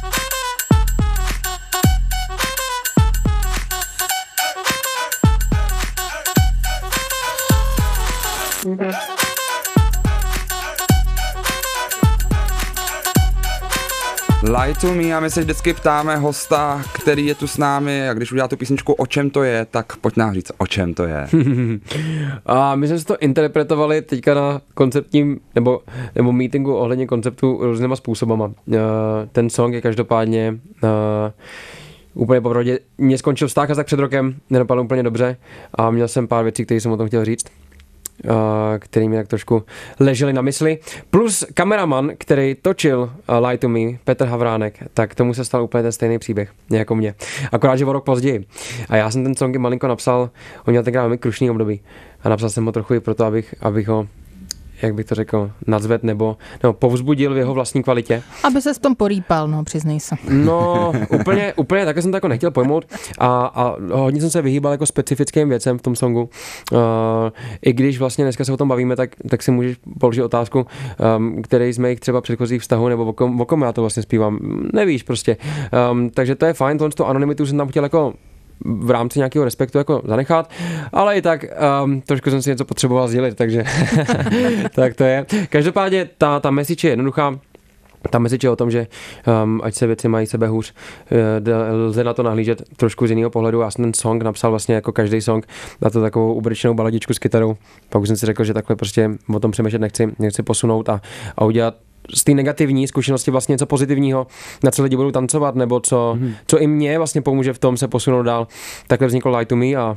Lie to me, a my se vždycky ptáme hosta, který je tu s námi, a když udělá tu písničku O čem to je, tak pojď nám říct, o čem to je. A my jsme si to interpretovali teďka na konceptním, nebo, nebo meetingu ohledně konceptu různýma způsobama. Ten song je každopádně úplně po pravdě. Mně skončil vztah tak před rokem, nedopadl úplně dobře a měl jsem pár věcí, které jsem o tom chtěl říct, který mi tak trošku leželi na mysli. Plus kameraman, který točil Lie to Me, Petr Havránek, tak tomu se stal úplně ten stejný příběh jako mě. Akorát, že o rok později. A já jsem ten song malinko napsal, on měl tenkrát velmi krušný období a napsal jsem ho trochu i proto, abych, abych ho, jak bych to řekl, nadzvedl nebo, nebo povzbudil v jeho vlastní kvalitě. Aby se v tom porýpal, no, přiznej se. No, úplně, úplně takhle jsem to jako nechtěl pojmout a, a hodně jsem se vyhýbal jako specifickým věcem v tom songu. Uh, I když vlastně dneska se o tom bavíme, tak, tak si můžeš položit otázku, um, který z mých třeba předchozích vztahů nebo o kom, o kom já to vlastně zpívám. Nevíš prostě. Um, takže to je fajn, tohle to anonymitu jsem tam chtěl jako v rámci nějakého respektu jako zanechat, ale i tak um, trošku jsem si něco potřeboval sdělit, takže tak to je. Každopádně ta, ta message je jednoduchá. Ta message je o tom, že um, ať se věci mají sebe hůř, lze na to nahlížet trošku z jiného pohledu. Já jsem ten song napsal vlastně jako každý song na to takovou ubrčenou baladičku s kytarou. Pak jsem si řekl, že takhle prostě o tom přemýšlet nechci, nechci posunout a, a udělat z té negativní zkušenosti vlastně něco pozitivního, na co lidi budou tancovat, nebo co, mm. co i mě vlastně pomůže v tom se posunout dál. Takhle vzniklo Lie to Me a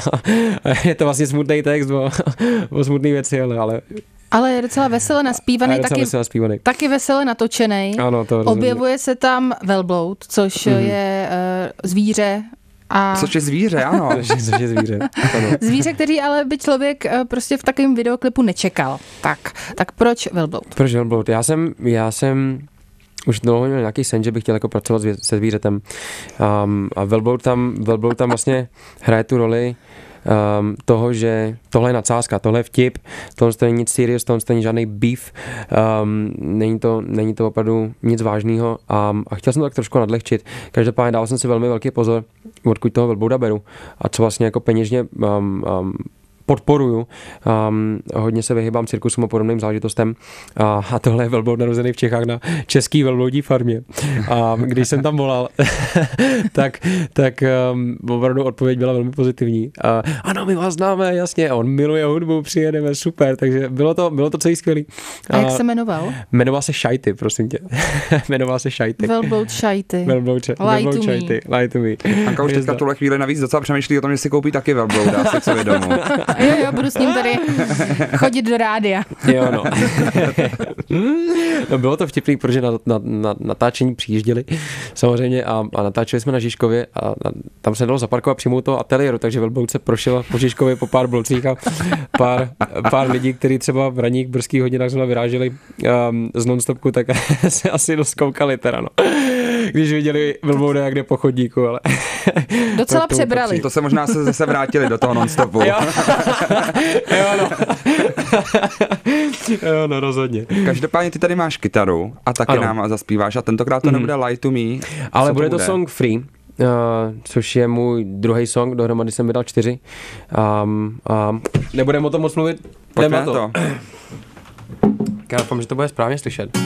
je to vlastně smutný text o, o smutné věci, ale, ale ale je docela vesele naspívaný, taky, naspívaný. taky vesele natočený. Ano, to objevuje se tam velbloud, což mm-hmm. je uh, zvíře. A... Což je zvíře, ano. Což je zvíře. Ano. Zvíře, který ale by člověk prostě v takovém videoklipu nečekal. Tak, tak proč velbloud? Proč velbloud? Já jsem, já jsem už dlouho měl nějaký sen, že bych chtěl jako pracovat se zvířetem. Um, a velbloud tam, velbloud tam vlastně hraje tu roli Um, toho, že tohle je nadsázka, tohle je vtip, tohle není nic serious, tohle není žádný beef, um, není, to, není to opravdu nic vážného a, a chtěl jsem to tak trošku nadlehčit. Každopádně dával jsem si velmi velký pozor, odkud toho velblouda beru a co vlastně jako peněžně um, um, podporuju. Um, hodně se vyhýbám cirkusům a podobným záležitostem. A, a tohle je velbloud narozený v Čechách na český velbloudí farmě. A když jsem tam volal, tak, tak um, opravdu odpověď byla velmi pozitivní. A, ano, my vás známe, jasně, on miluje hudbu, přijedeme, super, takže bylo to, bylo to celý skvělý. A jak se jmenoval? Jmenoval se Šajty, prosím tě. jmenoval se Šajty. Velbloud Šajty. Velbloud Šajty. Lie to me. Anka už teďka v tuhle chvíli navíc docela přemýšlí o tom, že si koupí taky velblouda, asi co vědomou. Jo, jo, budu s ním tady chodit do rádia. Jo, no. No bylo to vtipný, protože na, na, na natáčení přijížděli samozřejmě a, a natáčeli jsme na Žižkově a, a tam se dalo zaparkovat přímo toho ateliéru, takže velbloud se prošel po Žižkově po pár blocích a pár, pár lidí, kteří třeba v ranních brzkých hodinách jsme vyráželi um, z nonstopku, tak se asi dost koukali teda, no. Když viděli velblouda, jak jde po chodníku, ale... Docela přebrali. To se možná se zase vrátili do toho nonstopu. Jo, jo no. Jo, no, rozhodně. Každopádně ty tady máš kytaru a taky ano. nám zaspíváš a tentokrát to nebude Lie to Me. Ale bude to, bude to song Free, uh, což je můj druhý song, dohromady jsem vydal čtyři. Um, um, nebudeme o tom moc mluvit. Pojďme na to. to. Já doufám, že to bude správně slyšet.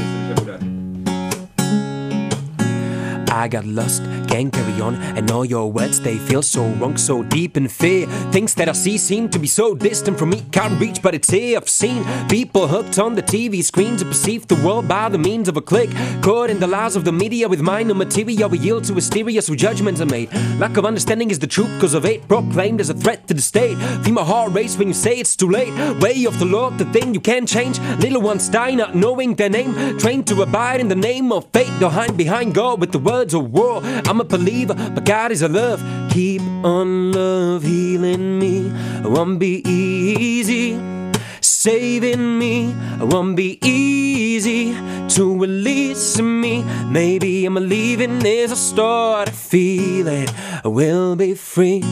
I got lost, can't carry on, and all your words, they feel so wrong, so deep in fear. Things that I see seem to be so distant from me, can't reach, but it's here. I've seen people hooked on the T V screen to perceive the world by the means of a click. Caught in the lies of the media with minor material, we yield to hysteria, so judgments are made. Lack of understanding is the truth, cause of hate proclaimed as a threat to the state. Feel my heart race when you say it's too late. Way of the Lord, the thing you can't change. Little ones die not knowing their name, trained to abide in the name of fate. Don't hide behind God with the words of war. I'm a believer, but God is a love. Keep on love healing me. It won't be easy saving me. It won't be easy to release me. Maybe I'm leaving as I start to feel it. I will be free.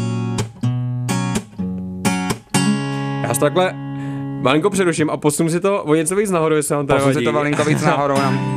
Já se takhle malinko přeruším a posunu si to o něco víc nahoru, jestli vám to nevadí. Posunu si to malinko víc nahoru.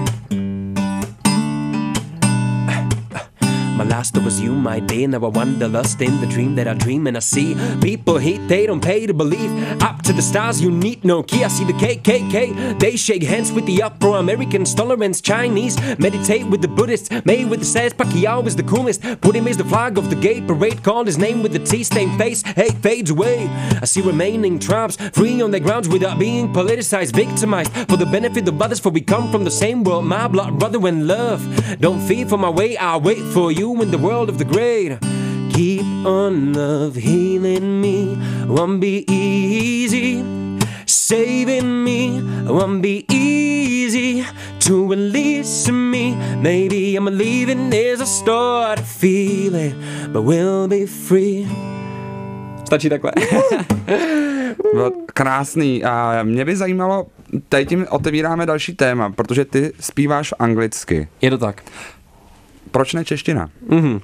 My last was you, my day. Now I wonder, lost in the dream that I dream and I see people hate, they don't pay to believe. Up to the stars, you need no key. I see the K K K. They shake hands with the uproar Americans, tolerance Chinese. Meditate with the Buddhists, made with the says Pacquiao is the coolest. Put him as the flag of the gay parade. Called his name with the T-stained face. Hate fades away. I see remaining tribes free on their grounds without being politicized, victimized for the benefit of others. For we come from the same world, my blood brother and love. Don't fear for my way, I'll wait for you in the world of the great. Keep on love healing me. Won't be easy saving me. Won't be easy to release me. Maybe I'm leaving as I start to feel it, but we'll be free. Stačí takhle. Bylo krásný a mě by zajímalo, tady tím otevíráme další téma, protože ty zpíváš anglicky. Je to tak. Proč ne čeština? Mhm.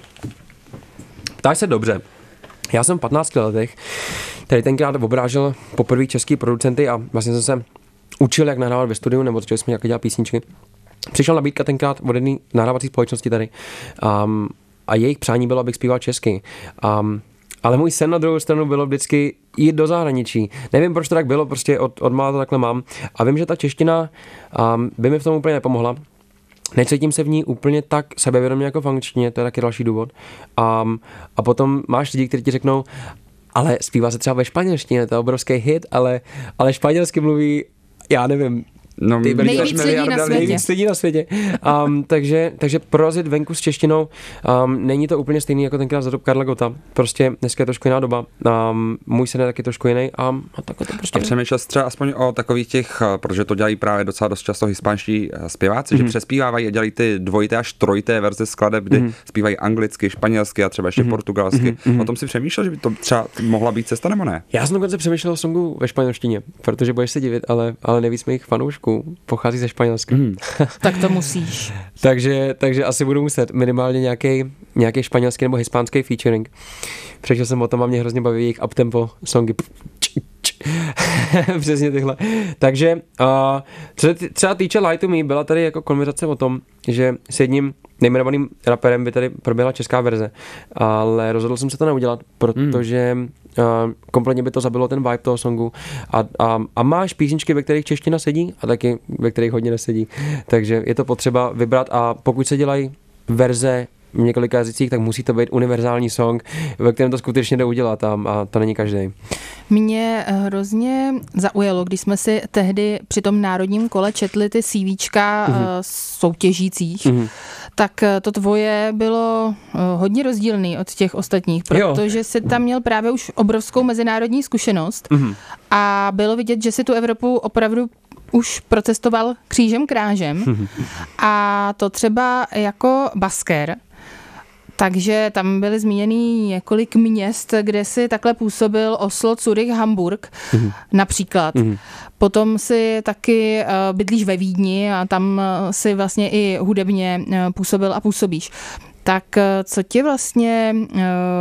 Tak se dobře. Já jsem v patnácti letech tady tenkrát obrážel poprvé český producenty a vlastně jsem se učil, jak nahrávat ve studiu, nebo začali jsme nějaké dělat písničky. Přišla nabídka tenkrát od jedné nahrávací společnosti tady um, a jejich přání bylo, abych zpíval česky. Um, ale můj sen na druhou stranu bylo vždycky jít do zahraničí. Nevím, proč to tak bylo, prostě od, od mála to takhle mám. A vím, že ta čeština um, by mi v tom úplně nepomohla. Necítím se v ní úplně tak sebevědomě jako v angličtině, to je taky další důvod. Um, a potom máš lidi, kteří ti řeknou, ale zpívá se třeba ve španělštině, to je obrovský hit, ale, ale španělsky mluví, já nevím, No, nejvíc lidí na světě. Nejvíc lidí na světě. Um, takže, takže prorazit venku s češtinou um, není to úplně stejný jako tenkrát za dob Karla Gotta. Prostě dneska je trošku jiná doba. Um, můj sen je taky trošku jiný a, a takhle to prostě. A přemýšlel jsi třeba aspoň o takových těch, protože to dělají právě docela dost často hispánští zpěváci, mm-hmm. že přespívávají a dělají ty dvojité až trojité verze skladeb, kdy mm-hmm. zpívají anglicky, španělsky a třeba ještě mm-hmm. portugalsky. Mm-hmm. O tom si přemýšlel, že by to třeba mohla být cesta nebo ne? Já jsem dokonce přemýšlel o songu ve španělštině, protože budeš se divit, ale, ale nejvíc mých fanoušků pochází ze Španělska. Mm. Tak to musíš. takže, takže asi budu muset minimálně nějaký, nějaký španělský nebo hispánský featuring. Přešel jsem o tom a mě hrozně baví jejich uptempo songy. Přesně tyhle. Takže uh, co se třeba týče Lie to Me, byla tady jako konverzace o tom, že s jedním nejmenovaným raperem by tady proběhla česká verze, ale rozhodl jsem se to neudělat, protože hmm. uh, kompletně by to zabilo ten vibe toho songu a, a, a máš písničky, ve kterých čeština sedí a taky ve kterých hodně nesedí, takže je to potřeba vybrat a pokud se dělají verze v několika jazycích, tak musí to být univerzální song, ve kterém to skutečně jde udělat a, a to není každý. Mě hrozně zaujalo, když jsme si tehdy při tom národním kole četli ty CVčka mm-hmm. soutěžících, mm-hmm. tak to tvoje bylo hodně rozdílný od těch ostatních, protože jo. jsi tam měl právě už obrovskou mezinárodní zkušenost mm-hmm. a bylo vidět, že si tu Evropu opravdu už procestoval křížem krážem mm-hmm. a to třeba jako basker. Takže tam byly zmíněný několik měst, kde si takhle působil: Oslo, Zurich, Hamburg mm. například. Mm. Potom si taky uh, bydlíš ve Vídni a tam uh, si vlastně i hudebně uh, působil a působíš. Tak uh, co tě vlastně, uh,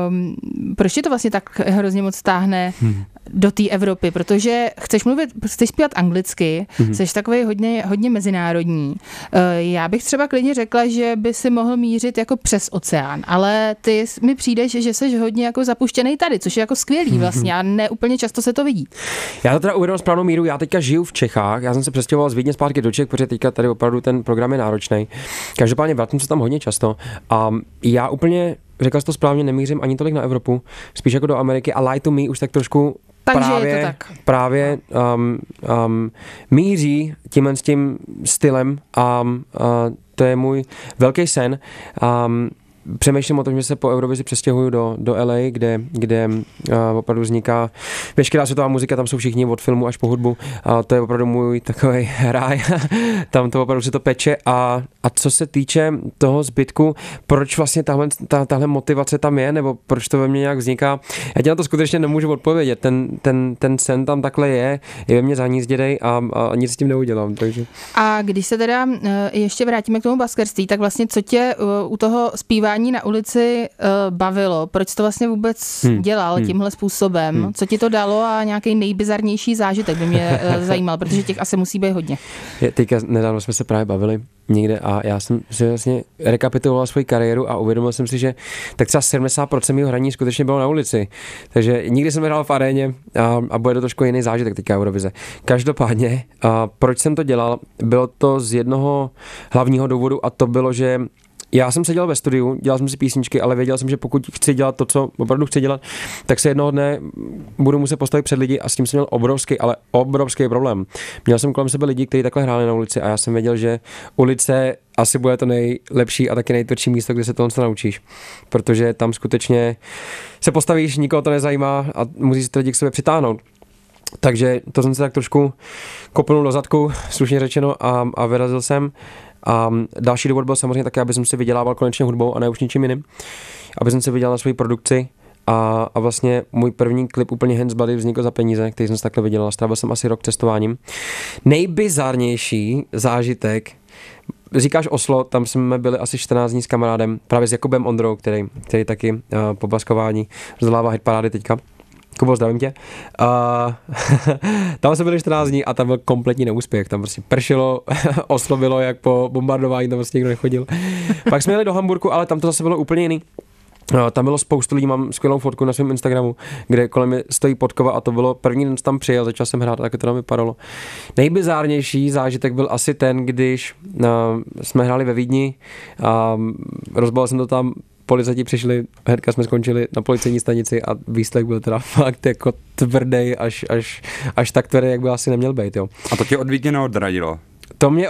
proč tě to vlastně tak hrozně moc táhne mm. do té Evropy? Protože chceš mluvit, chceš zpívat anglicky, mm. jsi takový hodně, hodně mezinárodní. Uh, já bych třeba klidně řekla, že by si mohl mířit jako přes oceán, ale ty mi přijdeš, že jsi hodně jako zapuštěnej tady, což je jako skvělý vlastně a ne úplně často se to vidí. Já to teda uvedu na správnou míru, já teďka žiju v Čechách, já jsem se přestěhoval z Vídně zpátky do Čech, protože teďka tady opravdu ten program je náročný. Každopádně vrátím se tam hodně často a já úplně, řekl jsi to správně, nemířím ani tolik na Evropu, spíš jako do Ameriky a Lie to Me už tak trošku Takže právě, je to tak. právě um, um, míří tímhle s tím stylem a um, uh, to je můj velký sen. Um, Přemýšlím o tom, že se po Eurovizi přestěhuju do, do L A, kde, kde uh, opravdu vzniká veškerá světová muzika, tam jsou všichni od filmu až po hudbu. A to je opravdu můj takový ráj. Tam to opravdu se to peče. A, a co se týče toho zbytku, proč vlastně tahle, ta, tahle motivace tam je, nebo proč to ve mně nějak vzniká, já ti na to skutečně nemůžu odpovědět. Ten, ten, ten sen tam takhle je, je ve mně zahnízděnej a, a nic s tím neudělám. Takže. A když se teda uh, ještě vrátíme k tomu baskerství, tak vlastně co tě uh, u toho zpívá na ulici uh, bavilo? Proč jsi to vlastně vůbec hmm. dělal hmm. tímhle způsobem? Hmm. Co ti to dalo a nějaký nejbizarnější zážitek by mě uh, zajímal, protože těch asi musí být hodně. Je, teďka nedávno jsme se právě bavili někde a já jsem si vlastně rekapituloval svoji kariéru a uvědomil jsem si, že tak třeba sedmdesát procent mého hraní skutečně bylo na ulici. Takže nikdy jsem hrál v aréně a, a bude to trošku jiný zážitek teďka Eurovize. Každopádně, a proč jsem to dělal? Bylo to z jednoho hlavního důvodu a to bylo, že já jsem seděl ve studiu, dělal jsem si písničky, ale věděl jsem, že pokud chci dělat to, co opravdu chci dělat, tak se jednoho dne budu muset postavit před lidi a s tím jsem měl obrovský, ale obrovský problém. Měl jsem kolem sebe lidi, kteří takhle hráli na ulici a já jsem věděl, že ulice asi bude to nejlepší a taky nejtvrdší místo, kde se tohle naučíš. Protože tam skutečně se postavíš, nikoho to nezajímá a musíš se lidi k sobě přitáhnout. Takže to jsem se tak trošku kopnul do zadku, slušně řečeno, a, a vyrazil jsem. A další důvod byl samozřejmě taky, aby jsem si vydělával konečně hudbou a ne už ničím jiným. Aby jsem si vydělal na svoji produkci a, a vlastně můj první klip úplně Hands Bloody vznikl za peníze, který jsem si takhle vydělal. Strávil jsem asi rok cestováním. Nejbizarnější zážitek, říkáš Oslo, tam jsme byli asi čtrnáct dní s kamarádem, právě s Jakubem Ondrou, který, který taky uh, po baskování rozdělává hitparády teďka. Kubo, zdravím tě. Uh, tam jsme byli čtrnáct dní a tam byl kompletní neúspěch. Tam prostě pršelo, Oslo bylo jak po bombardování, tam prostě nikdo nechodil. Pak jsme jeli do Hamburku, ale tam to zase bylo úplně jiný. Uh, tam bylo spoustu lidí, mám skvělou fotku na svém Instagramu, kde kolem mě stojí podkova a to bylo první den, tam přijel, začal jsem hrát a tak to tam vypadalo. Nejbizárnější zážitek byl asi ten, když uh, jsme hráli ve Vídni a rozbalil jsem to tam. Policajti přišli, hnedka jsme skončili na policejní stanici a výsledek byl teda fakt jako tvrdý, až, až, až tak tvrdý, jak by asi neměl být, jo. A to tě od Vídně neodradilo? To mě,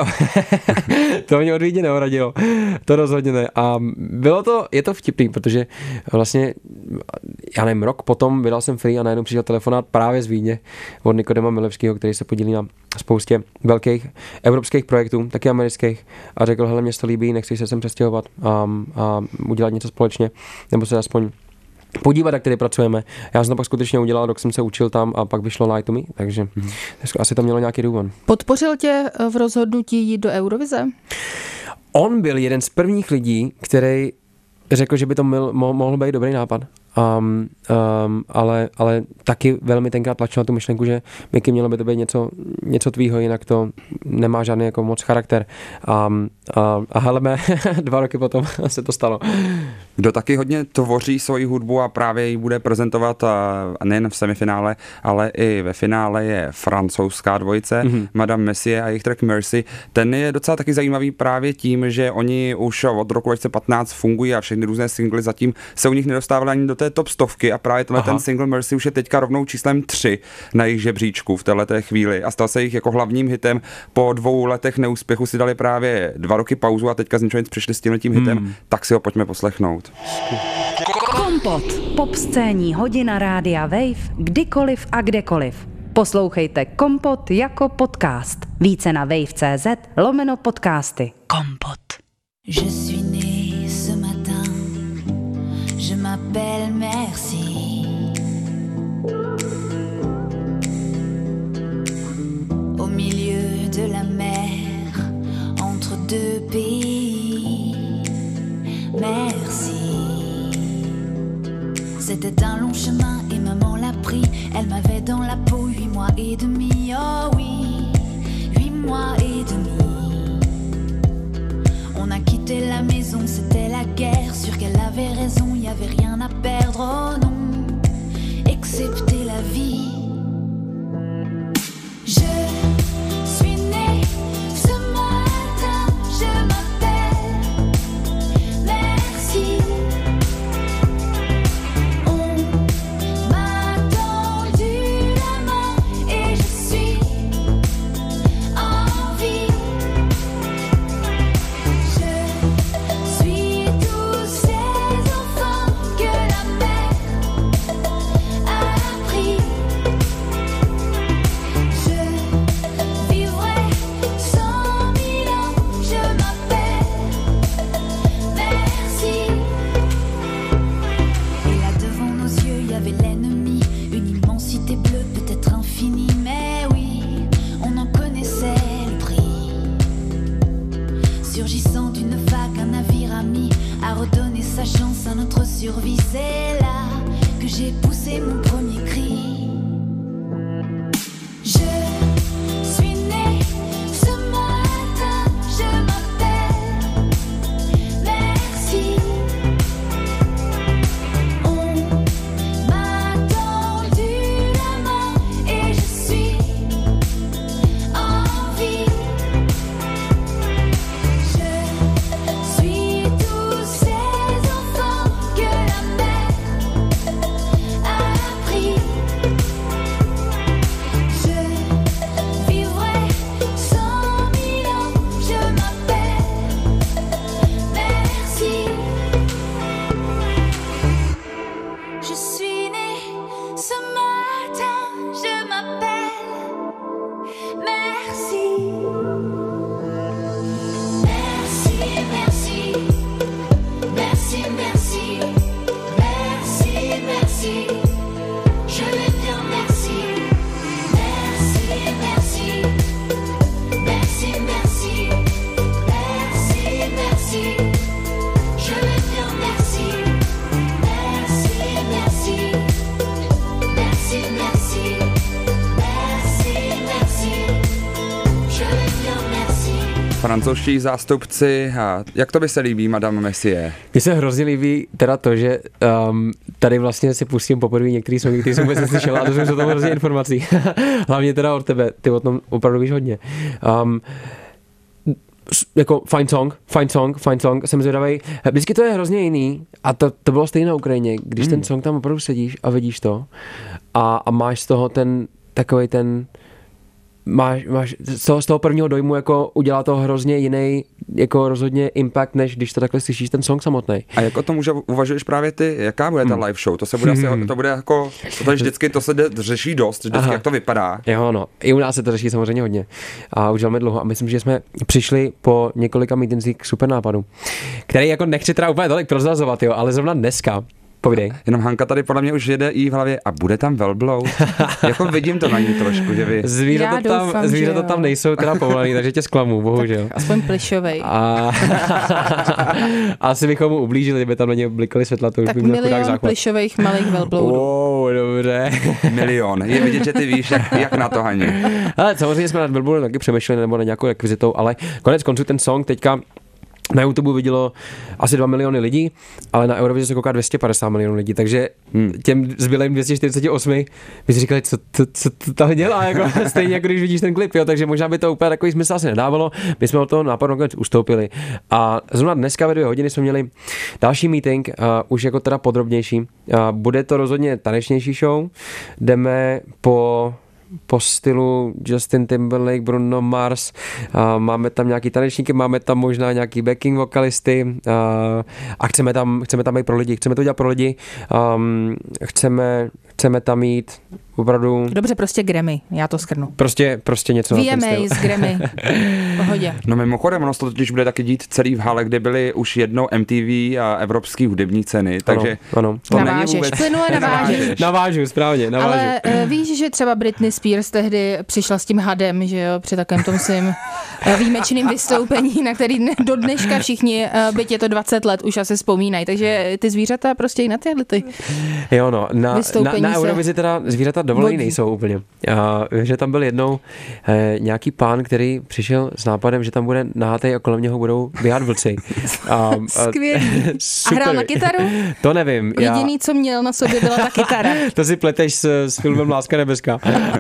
to mě od Vídně neodradilo, to rozhodně ne. A bylo to, je to vtipný, protože vlastně, já nevím, rok potom vydal jsem free a najednou přišel telefonát právě z Vídně od Nikodema Milevského, který se podílí na spoustě velkých evropských projektů, taky amerických, a řekl, hele, mě se to líbí, nechci se sem přestěhovat a, a udělat něco společně, nebo se aspoň podívat, jak tedy pracujeme. Já jsem to pak skutečně udělal, dok jsem se učil tam a pak vyšlo Lie to Me, takže hmm. asi to mělo nějaký důvod. Podpořil tě v rozhodnutí jít do Eurovize? On byl jeden z prvních lidí, který řekl, že by to mil, mo, mohl být dobrý nápad Um, um, ale, ale taky velmi tenkrát tlačil na tu myšlenku, že Miky, mělo by to být něco, něco tvýho, jinak to nemá žádný jako moc charakter. Um, a, a heleme, dva roky potom se to stalo. Kdo taky hodně tvoří svoji hudbu a právě ji bude prezentovat a nejen v semifinále, ale i ve finále je francouzská dvojice, mm-hmm. Madame Messier a jejich track Mercy. Ten je docela taky zajímavý právě tím, že oni už od roku dva tisíce patnáct fungují a všechny různé singly zatím se u nich nedostávaly ani do té top stovky a právě tenhle ten single Mercy už je teďka rovnou číslem tři na jejich žebříčku v téhleté chvíli a stal se jich jako hlavním hitem. Po dvou letech neúspěchu si dali právě dva roky pauzu a teďka z ničeho nic přišli s tímhletím hitem, hmm. tak si ho pojďme poslechnout. Kompot. Pop scéní hodina rádia Wave, kdykoliv a kdekoliv. Poslouchejte Kompot jako podcast. Více na wave.cz lomeno podcasty. Kompot. Je suis née ce matin, je m'appelle Merci. Au milieu de la mer, entre deux pays, merci. C'était un long chemin et maman l'a pris. Elle m'avait dans la peau huit mois et demi, oh oui, huit mois et demi. On a quitté la maison, c'était la guerre. Sûr qu'elle avait raison, y avait rien à perdre, oh non, excepté la vie. Je suis née ce matin, je m'appelle Merci. On m'a tendu la main et je suis en vie. Je suis tous ces enfants que la mer a pris. Je vivrai cent mille ans, je m'appelle Merci. Et là devant nos yeux, y avait l'ennemi, une immensité bleue, peut-être infinie, mais oui, on en connaissait le prix. Surgissant d'une vague, un navire ami a redonné sa chance à notre survie. C'est là que j'ai poussé mon premier cri. Je suis née ce matin, je m'appelle Merci. On m'a tendu la main et je suis en vie. Je suis tous ces enfants que la mer a pris. Je vivrai cent mille ans, je m'appelle Merci. Je suis née ce matin, je m'appelle Merci. Merci, merci, merci, merci, merci, merci. Je vais bien, merci. Merci, merci, merci, merci, merci, merci. Je vais bien, merci. Merci, merci, merci, merci, merci, merci. Je vais bien, merci. Francouzští zástupci, a jak to by se líbí, Madame Messier? Mně se hrozně líbí teda to, že um, tady vlastně si pustím poprvé některý songy, který jsem vůbec neslyšel a dozvím se o tom hrozně informací. Hlavně teda od tebe, ty o tom opravdu víš hodně. Um, jako fine song, fine song, fine song, jsem zvědavej. Vždycky to je hrozně jiný a to, to bylo stejné na Ukrajině, když mm. ten song tam opravdu sedíš a vidíš to a, a máš z toho ten takovej ten máš, máš z, toho, z toho prvního dojmu jako udělá to hrozně jiný jako rozhodně impact, než když to takhle slyšíš ten song samotný. A jak o tom uvažuješ právě ty, jaká bude ta live show? To se bude hmm. asi, to bude jako, to vždycky to se de, řeší dost, vždycky Aha. jak to vypadá. Jo, no, i u nás se to řeší samozřejmě hodně a už děláme dlouho a myslím, že jsme přišli po několika meetingsích k super nápadu, který jako nechci teda úplně tolik prozrazovat, jo, ale zrovna dneska Povídej. Jenom Hanka tady podle mě už jede jí v hlavě a bude tam velbloud. Jako vidím to na ní trošku, že vy... Zvířata Já tam, doufám, zvířata že tam jo. nejsou teda povolaný, takže tě zklamu, bohužel. Aspoň plišovej. A asi bychom mu ublížili, kdyby tam na ně blikaly světla, to už Tak by měl chudák milion základ. plišových malých velbloudů. Wow, dobře. Milion. Je vidět, že ty víš, jak, jak na to, Hani. Ale samozřejmě jsme nad Billboardem taky přemýšleli nebo na nějakou rekvizitou, ale konec konců ten song teďka na YouTube vidělo asi dva miliony lidí, ale na Eurovizi se kouká dvě stě padesát milionů lidí, takže hmm. těm zbylým dvě stě čtyřicet osm by si říkali, co to, co to tam dělá, jako, stejně jako když vidíš ten klip, jo, takže možná by to úplně takový smysl asi nedávalo, my jsme od toho nápadu nakonec ustoupili a zrovna dneska ve dvě hodiny jsme měli další meeting, uh, už jako teda podrobnější, uh, bude to rozhodně tanečnější show, jdeme po po stylu Justin Timberlake, Bruno Mars, a máme tam nějaký tanečníky, máme tam možná nějaký backing vokalisty a, a chceme tam, chceme tam být pro lidi, chceme to dělat pro lidi, um, chceme, chceme tam mít opravdu... Dobře, prostě Grammy, já to skrnu. Prostě, prostě něco na ten V M A styl. z Grammy. Pohodě. No mimochodem, ono se to totiž bude taky dít celý v hale, kde byly už jednou M T V a evropský hudební ceny, takže ano, ano. to Navážeš, není vůbec... plynule navážeš. Navážu, správně, navážu. Ale uh, víš, že třeba Britney Spears tehdy přišla s tím hadem, že jo, při takovém tom svým uh, výjimečným vystoupení, na který dne, do dneška všichni, uh, byť je to dvacet let, už asi vzpomínají. Takže ty zvířata prostě i na tyhle ty Jo no, na, na, na se- Eurovizi teda zvířata dovolený vodí. nejsou úplně. A, že tam byl jednou eh, nějaký pán, který přišel s nápadem, že tam bude nahátej a kolem něho budou běhat vlci. A, a, Skvělý. A super. hrál na kytaru? To nevím. Já, Jediný, co měl na sobě, byla ta kytara. to si pleteš s, s filmem Láska nebeská.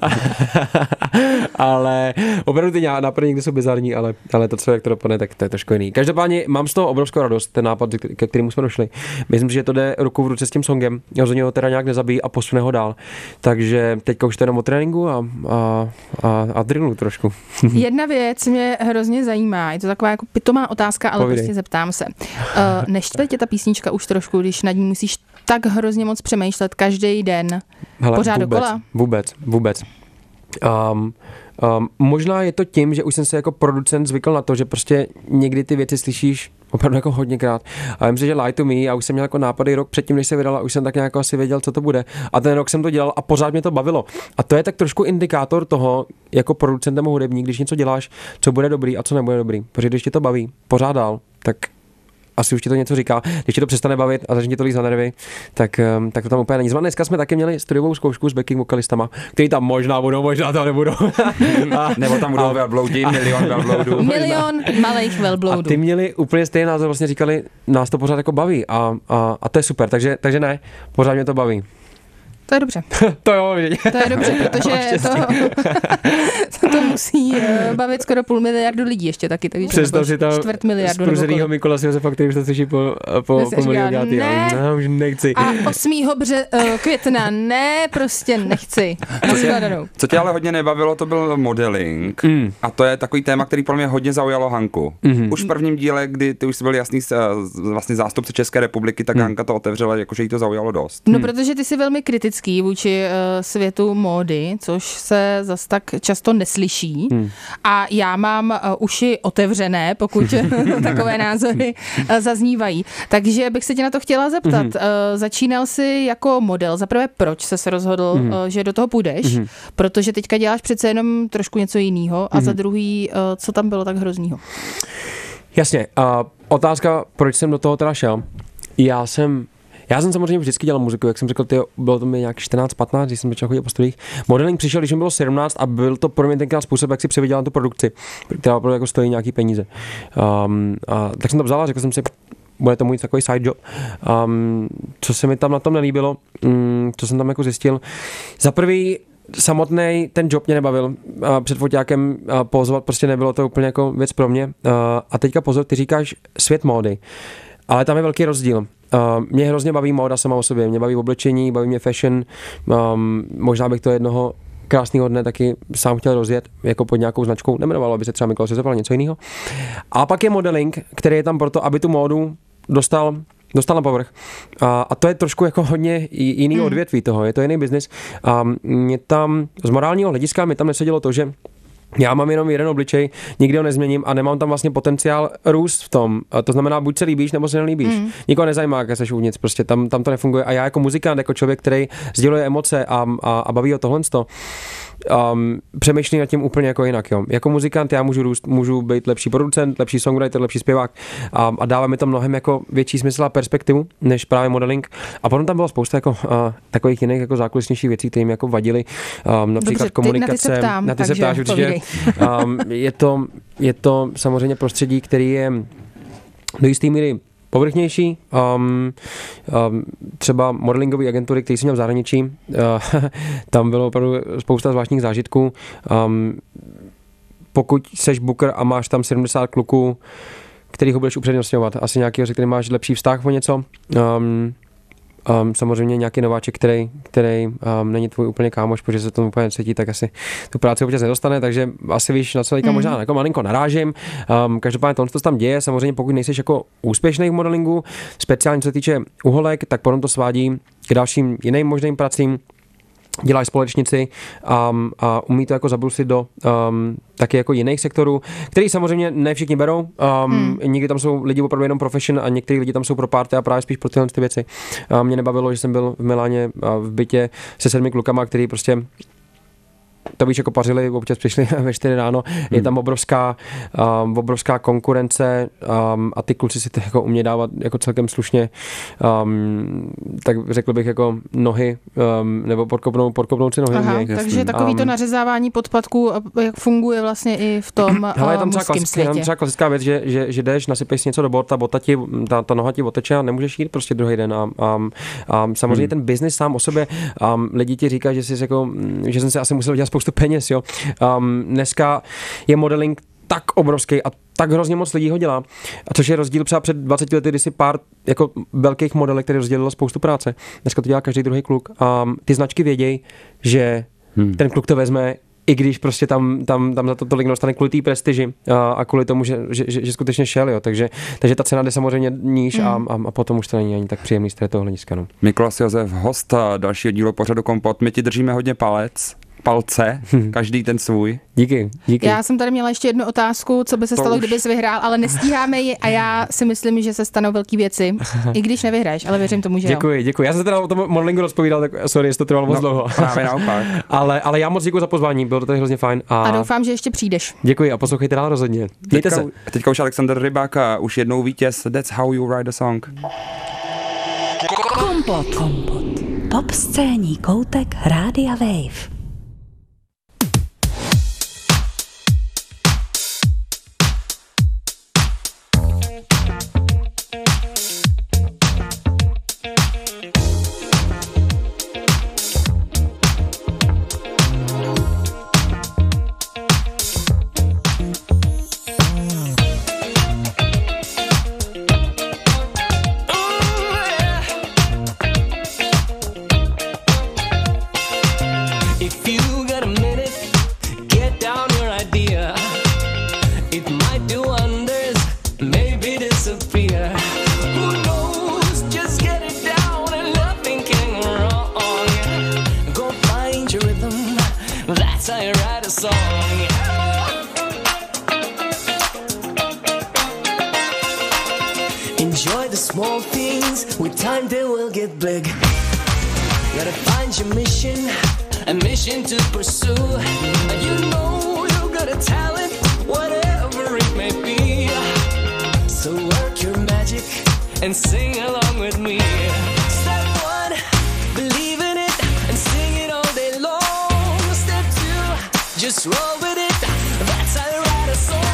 Ale opravdu ty nápady někdy jsou bizarní, ale, ale to, co jak to dopadne, tak to je trošku jiný. Každopádně mám z toho obrovskou radost, ten nápad, ke kterému jsme došli. Myslím si, že to jde ruku v ruce s tím songem. Rozhodně ho teda nějak nezabíjí a posune ho dál. Takže teďka už to jenom o tréninku a, a, a, a drillu trošku. Jedna věc mě hrozně zajímá, je to taková jako pitomá otázka, ale Povídej. prostě zeptám se. Uh, neštve tě ta písnička už trošku, když nad ní musíš tak hrozně moc přemýšlet každý den, Hele, pořád vůbec, dokola? Vůbec, vůbec. Um, um, možná je to tím, že už jsem se jako producent zvykl na to, že prostě někdy ty věci slyšíš opravdu jako hodněkrát. A vím si, že Lie to Me, já už jsem měl jako nápady rok předtím, než se vydala, už jsem tak nějak asi věděl, co to bude. A ten rok jsem to dělal a pořád mě to bavilo. A to je tak trošku indikátor toho, jako producent nebo hudebník, když něco děláš, co bude dobrý a co nebude dobrý. Protože když tě to baví, pořád dál, tak asi už ti to něco říká. Když ti to přestane bavit a začne ti to líst za nervy, tak, tak to tam úplně není. Zrovna dneska jsme taky měli studiovou zkoušku s backing vokalistama, který tam možná budou, možná tam nebudou. a, Nebo tam budou velbloudi, milion velbloudů. Milion malých a velbloudů. ty měli úplně stejný názor, vlastně říkali, nás to pořád jako baví a, a, a to je super, takže, takže ne, pořád mě to baví. To je dobře. to jo, že? To je dobře, protože to, to musí uh, bavit skoro půl miliardu lidí ještě taky, takže Představ si tam čtvrt miliardu. z průzerýho Mikolase Josefa, který už to slyší po, po, Dnes po milion říká, dělat. ne. No, už nechci. A osmého Bře- uh, května, ne, prostě nechci. Nashledanou. Co tě ale hodně nebavilo, to byl modeling. Mm. A to je takový téma, který pro mě hodně zaujalo Hanku. Mm-hmm. Už v prvním díle, kdy ty už jsi byl jasný uh, vlastně zástupce České republiky, tak Mm. Hanka to otevřela, jakože jí to zaujalo dost. No, protože ty jsi velmi kritický vůči uh, světu módy, což se zas tak často neslyší. Hmm. A já mám uh, uši otevřené, pokud takové názory uh, zaznívají. Takže bych se tě na to chtěla zeptat. Hmm. Uh, začínal jsi jako model. Zaprvé, proč jsi se rozhodl, hmm. uh, že do toho půjdeš? Hmm. Protože teďka děláš přece jenom trošku něco jiného. A hmm. za druhý, uh, co tam bylo tak hroznýho? Jasně. A otázka, proč jsem do toho teda šel? Já jsem Já jsem samozřejmě vždycky dělal muziku, jak jsem řekl, tyjo, bylo to mi nějak čtrnáct patnáct, když jsem začal chodit po studiích. Modeling přišel, když mi bylo sedmnáct a byl to pro mě tenkrát způsob, jak si přivydělat tu produkci, která opravdu jako stojí nějaký peníze. Um, a tak jsem to vzal a řekl jsem si, bude to můj takový side job. Um, co se mi tam na tom nelíbilo, um, co jsem tam jako zjistil. Za prvý, samotný ten job mě nebavil. A před foťákem a pozovat prostě nebylo to úplně jako věc pro mě. A, a teďka pozor, ty říkáš svět módy. Ale tam je velký rozdíl. Uh, mě hrozně baví móda sama o sobě, mě baví oblečení, baví mě fashion, um, možná bych to jednoho krásného dne taky sám chtěl rozjet jako pod nějakou značkou, nemenovalo by se třeba Mikolas Josef, ale něco jiného. A pak je modeling, který je tam proto, aby tu módu dostal dostal na povrch. A, a to je trošku jako hodně jiný mm. odvětví toho, je to jiný biznis. A mě tam, z morálního hlediska mi tam nesedělo to, že Já mám jenom jeden obličej, nikdy ho nezměním a nemám tam vlastně potenciál růst v tom. A to znamená, buď se líbíš, nebo se nelíbíš. Mm. Nikoho nezajímá, jak seš uvnitř, prostě tam, tam to nefunguje. A já jako muzikant, jako člověk, který sděluje emoce a, a, a baví o tohle, um, přemýšlím nad tím úplně jako jinak. Jo. Jako muzikant já můžu růst, můžu být lepší producent, lepší songwriter, lepší zpěvák a, a dává mi to mnohem jako větší smysl a perspektivu, než právě modeling. A potom tam bylo spousta jako, uh, takových jiných jako zákulisnějších věcí, které jim jako vadily. Um, například Dobře, komunikace. Na ty se ptám, na ty se ptáš určitě. Um, je, to, je to samozřejmě prostředí, který je do jisté míry povrchnější. Um, um, třeba modelingové agentury, které jsem měl v zahraničí, uh, tam bylo opravdu spousta zvláštních zážitků. Um, pokud seš booker a máš tam sedmdesát kluků, kterých ho budeš upřednostňovat, asi nějakého, se kterým máš lepší vztah o něco, um, Um, samozřejmě nějaký nováček, který, který um, není tvůj úplně kámoš, protože se tomu úplně necítí, tak asi tu práci občas nedostane, takže asi víš, na co teďka mm. možná jako malinko narážím. Um, každopádně to, co tam děje, samozřejmě pokud nejseš jako úspěšný v modelingu, speciálně co se týče uholek, tak potom to svádí k dalším jiným možným pracím, děláš společnici a, a umí to jako zabrusit do um, taky jako jiných sektorů, který samozřejmě ne všichni berou. Um, hmm. Někdy tam jsou lidi opravdu jenom profession a někteří lidi tam jsou pro party a právě spíš pro tyhle ty věci. A mě nebavilo, že jsem byl v Miláně v bytě se sedmi klukama, který prostě to víš, jako pařili, občas přišli ve čtyři ráno, hmm. je tam obrovská, um, obrovská konkurence um, a ty kluci si to jako umějí dávat jako celkem slušně, um, tak řekl bych jako nohy, um, nebo podkopnou, podkopnout si nohy. Aha, umějí. Takže takový to nařezávání podpadků, jak funguje vlastně i v tom hele, je tam třeba mužském světě. Je tam třeba klasická věc, že, že, že jdeš, nasypeš si něco do bota, bota ti, ta, ta noha ti oteče a nemůžeš jít prostě druhý den a, a, a samozřejmě hmm. ten biznis sám o sobě, um, lidi ti říkají, že, jsi jako, že jsem si asi musel dělat spoustu peněz, jo. Um, dneska je modeling tak obrovský a tak hrozně moc lidí ho dělá. A což je rozdíl třeba před dvaceti lety, kdy si pár jako velkých modelek, který rozdělilo spoustu práce. Dneska to dělá každý druhý kluk. Um, ty značky vědějí, že hmm. ten kluk to vezme, i když prostě tam, tam, tam za to tolik dostane kvůli té prestiži a, a kvůli tomu, že, že, že, že skutečně šel, jo. Takže, takže ta cena jde samozřejmě níž mm. a, a, a potom už to není ani tak příjemný z toho hlediska. No. Mikolas Josef, host dalšího dílu pořadu Kompot. My ti držíme hodně palec. palce, každý ten svůj. Díky, díky. Já jsem tady měla ještě jednu otázku, co by se to stalo, už... kdybys vyhrál, ale nestíháme ji a já si myslím, že se stanou velké věci, i když nevyhraješ, ale věřím tomu, že děkuji, jo. Děkuji, já jsem teda o tom modelingu rozpovídal, tak sorry, jestli to trvalo moc no, dlouho. Právě naopak. ale, ale já moc děkuji za pozvání, bylo to tady hrozně fajn. A, a doufám, že ještě přijdeš. Děkuji a poslouchejte dál rozhodně. Mějte teďka, se. Teďka už Alexander Rybák a už jednou vítěz. That's how you write a song. Kompot. Kompot. Pop scéní koutek Rádia Wave. Enjoy the small things, with time they will get big. Gotta find your mission, a mission to pursue. And you know you got a talent, whatever it may be. So work your magic and sing along with me. Step one, believe in it and sing it all day long. Step two, just roll with it, that's how you write a song.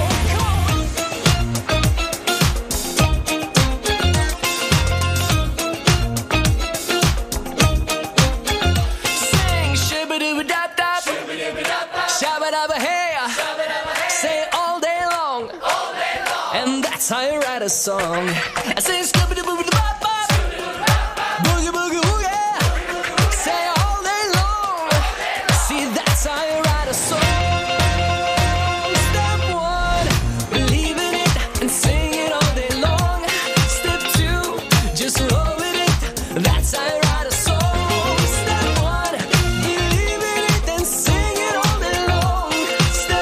That's how you write a song. I say scooby doo doo bop bop, boogie boogie ooh yeah. Say all day long. See, that's how you write a song. Step one, believe in it and sing it all day long. Step two, just roll with it. That's how you write a song. Step one, believe in it and sing it all day long. Step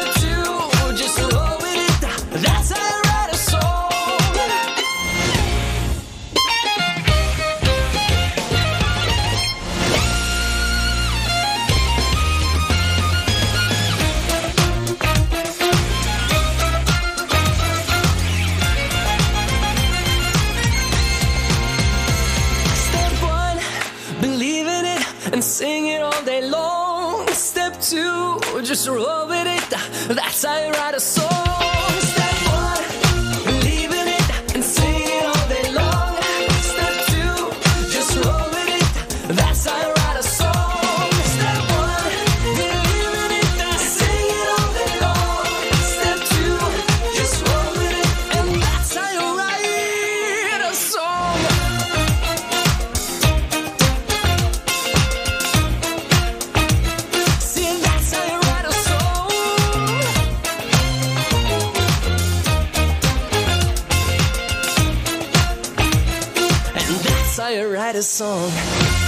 just roll with it. That's how you write a song. Step one, believe in it and sing it all day long. Step two, just roll with it. That's how you write a song. Step one, believe in it and sing it all day long. Step two, just roll with it, and that's how you write a song. See, that's how you write a song. And that's how you write a song.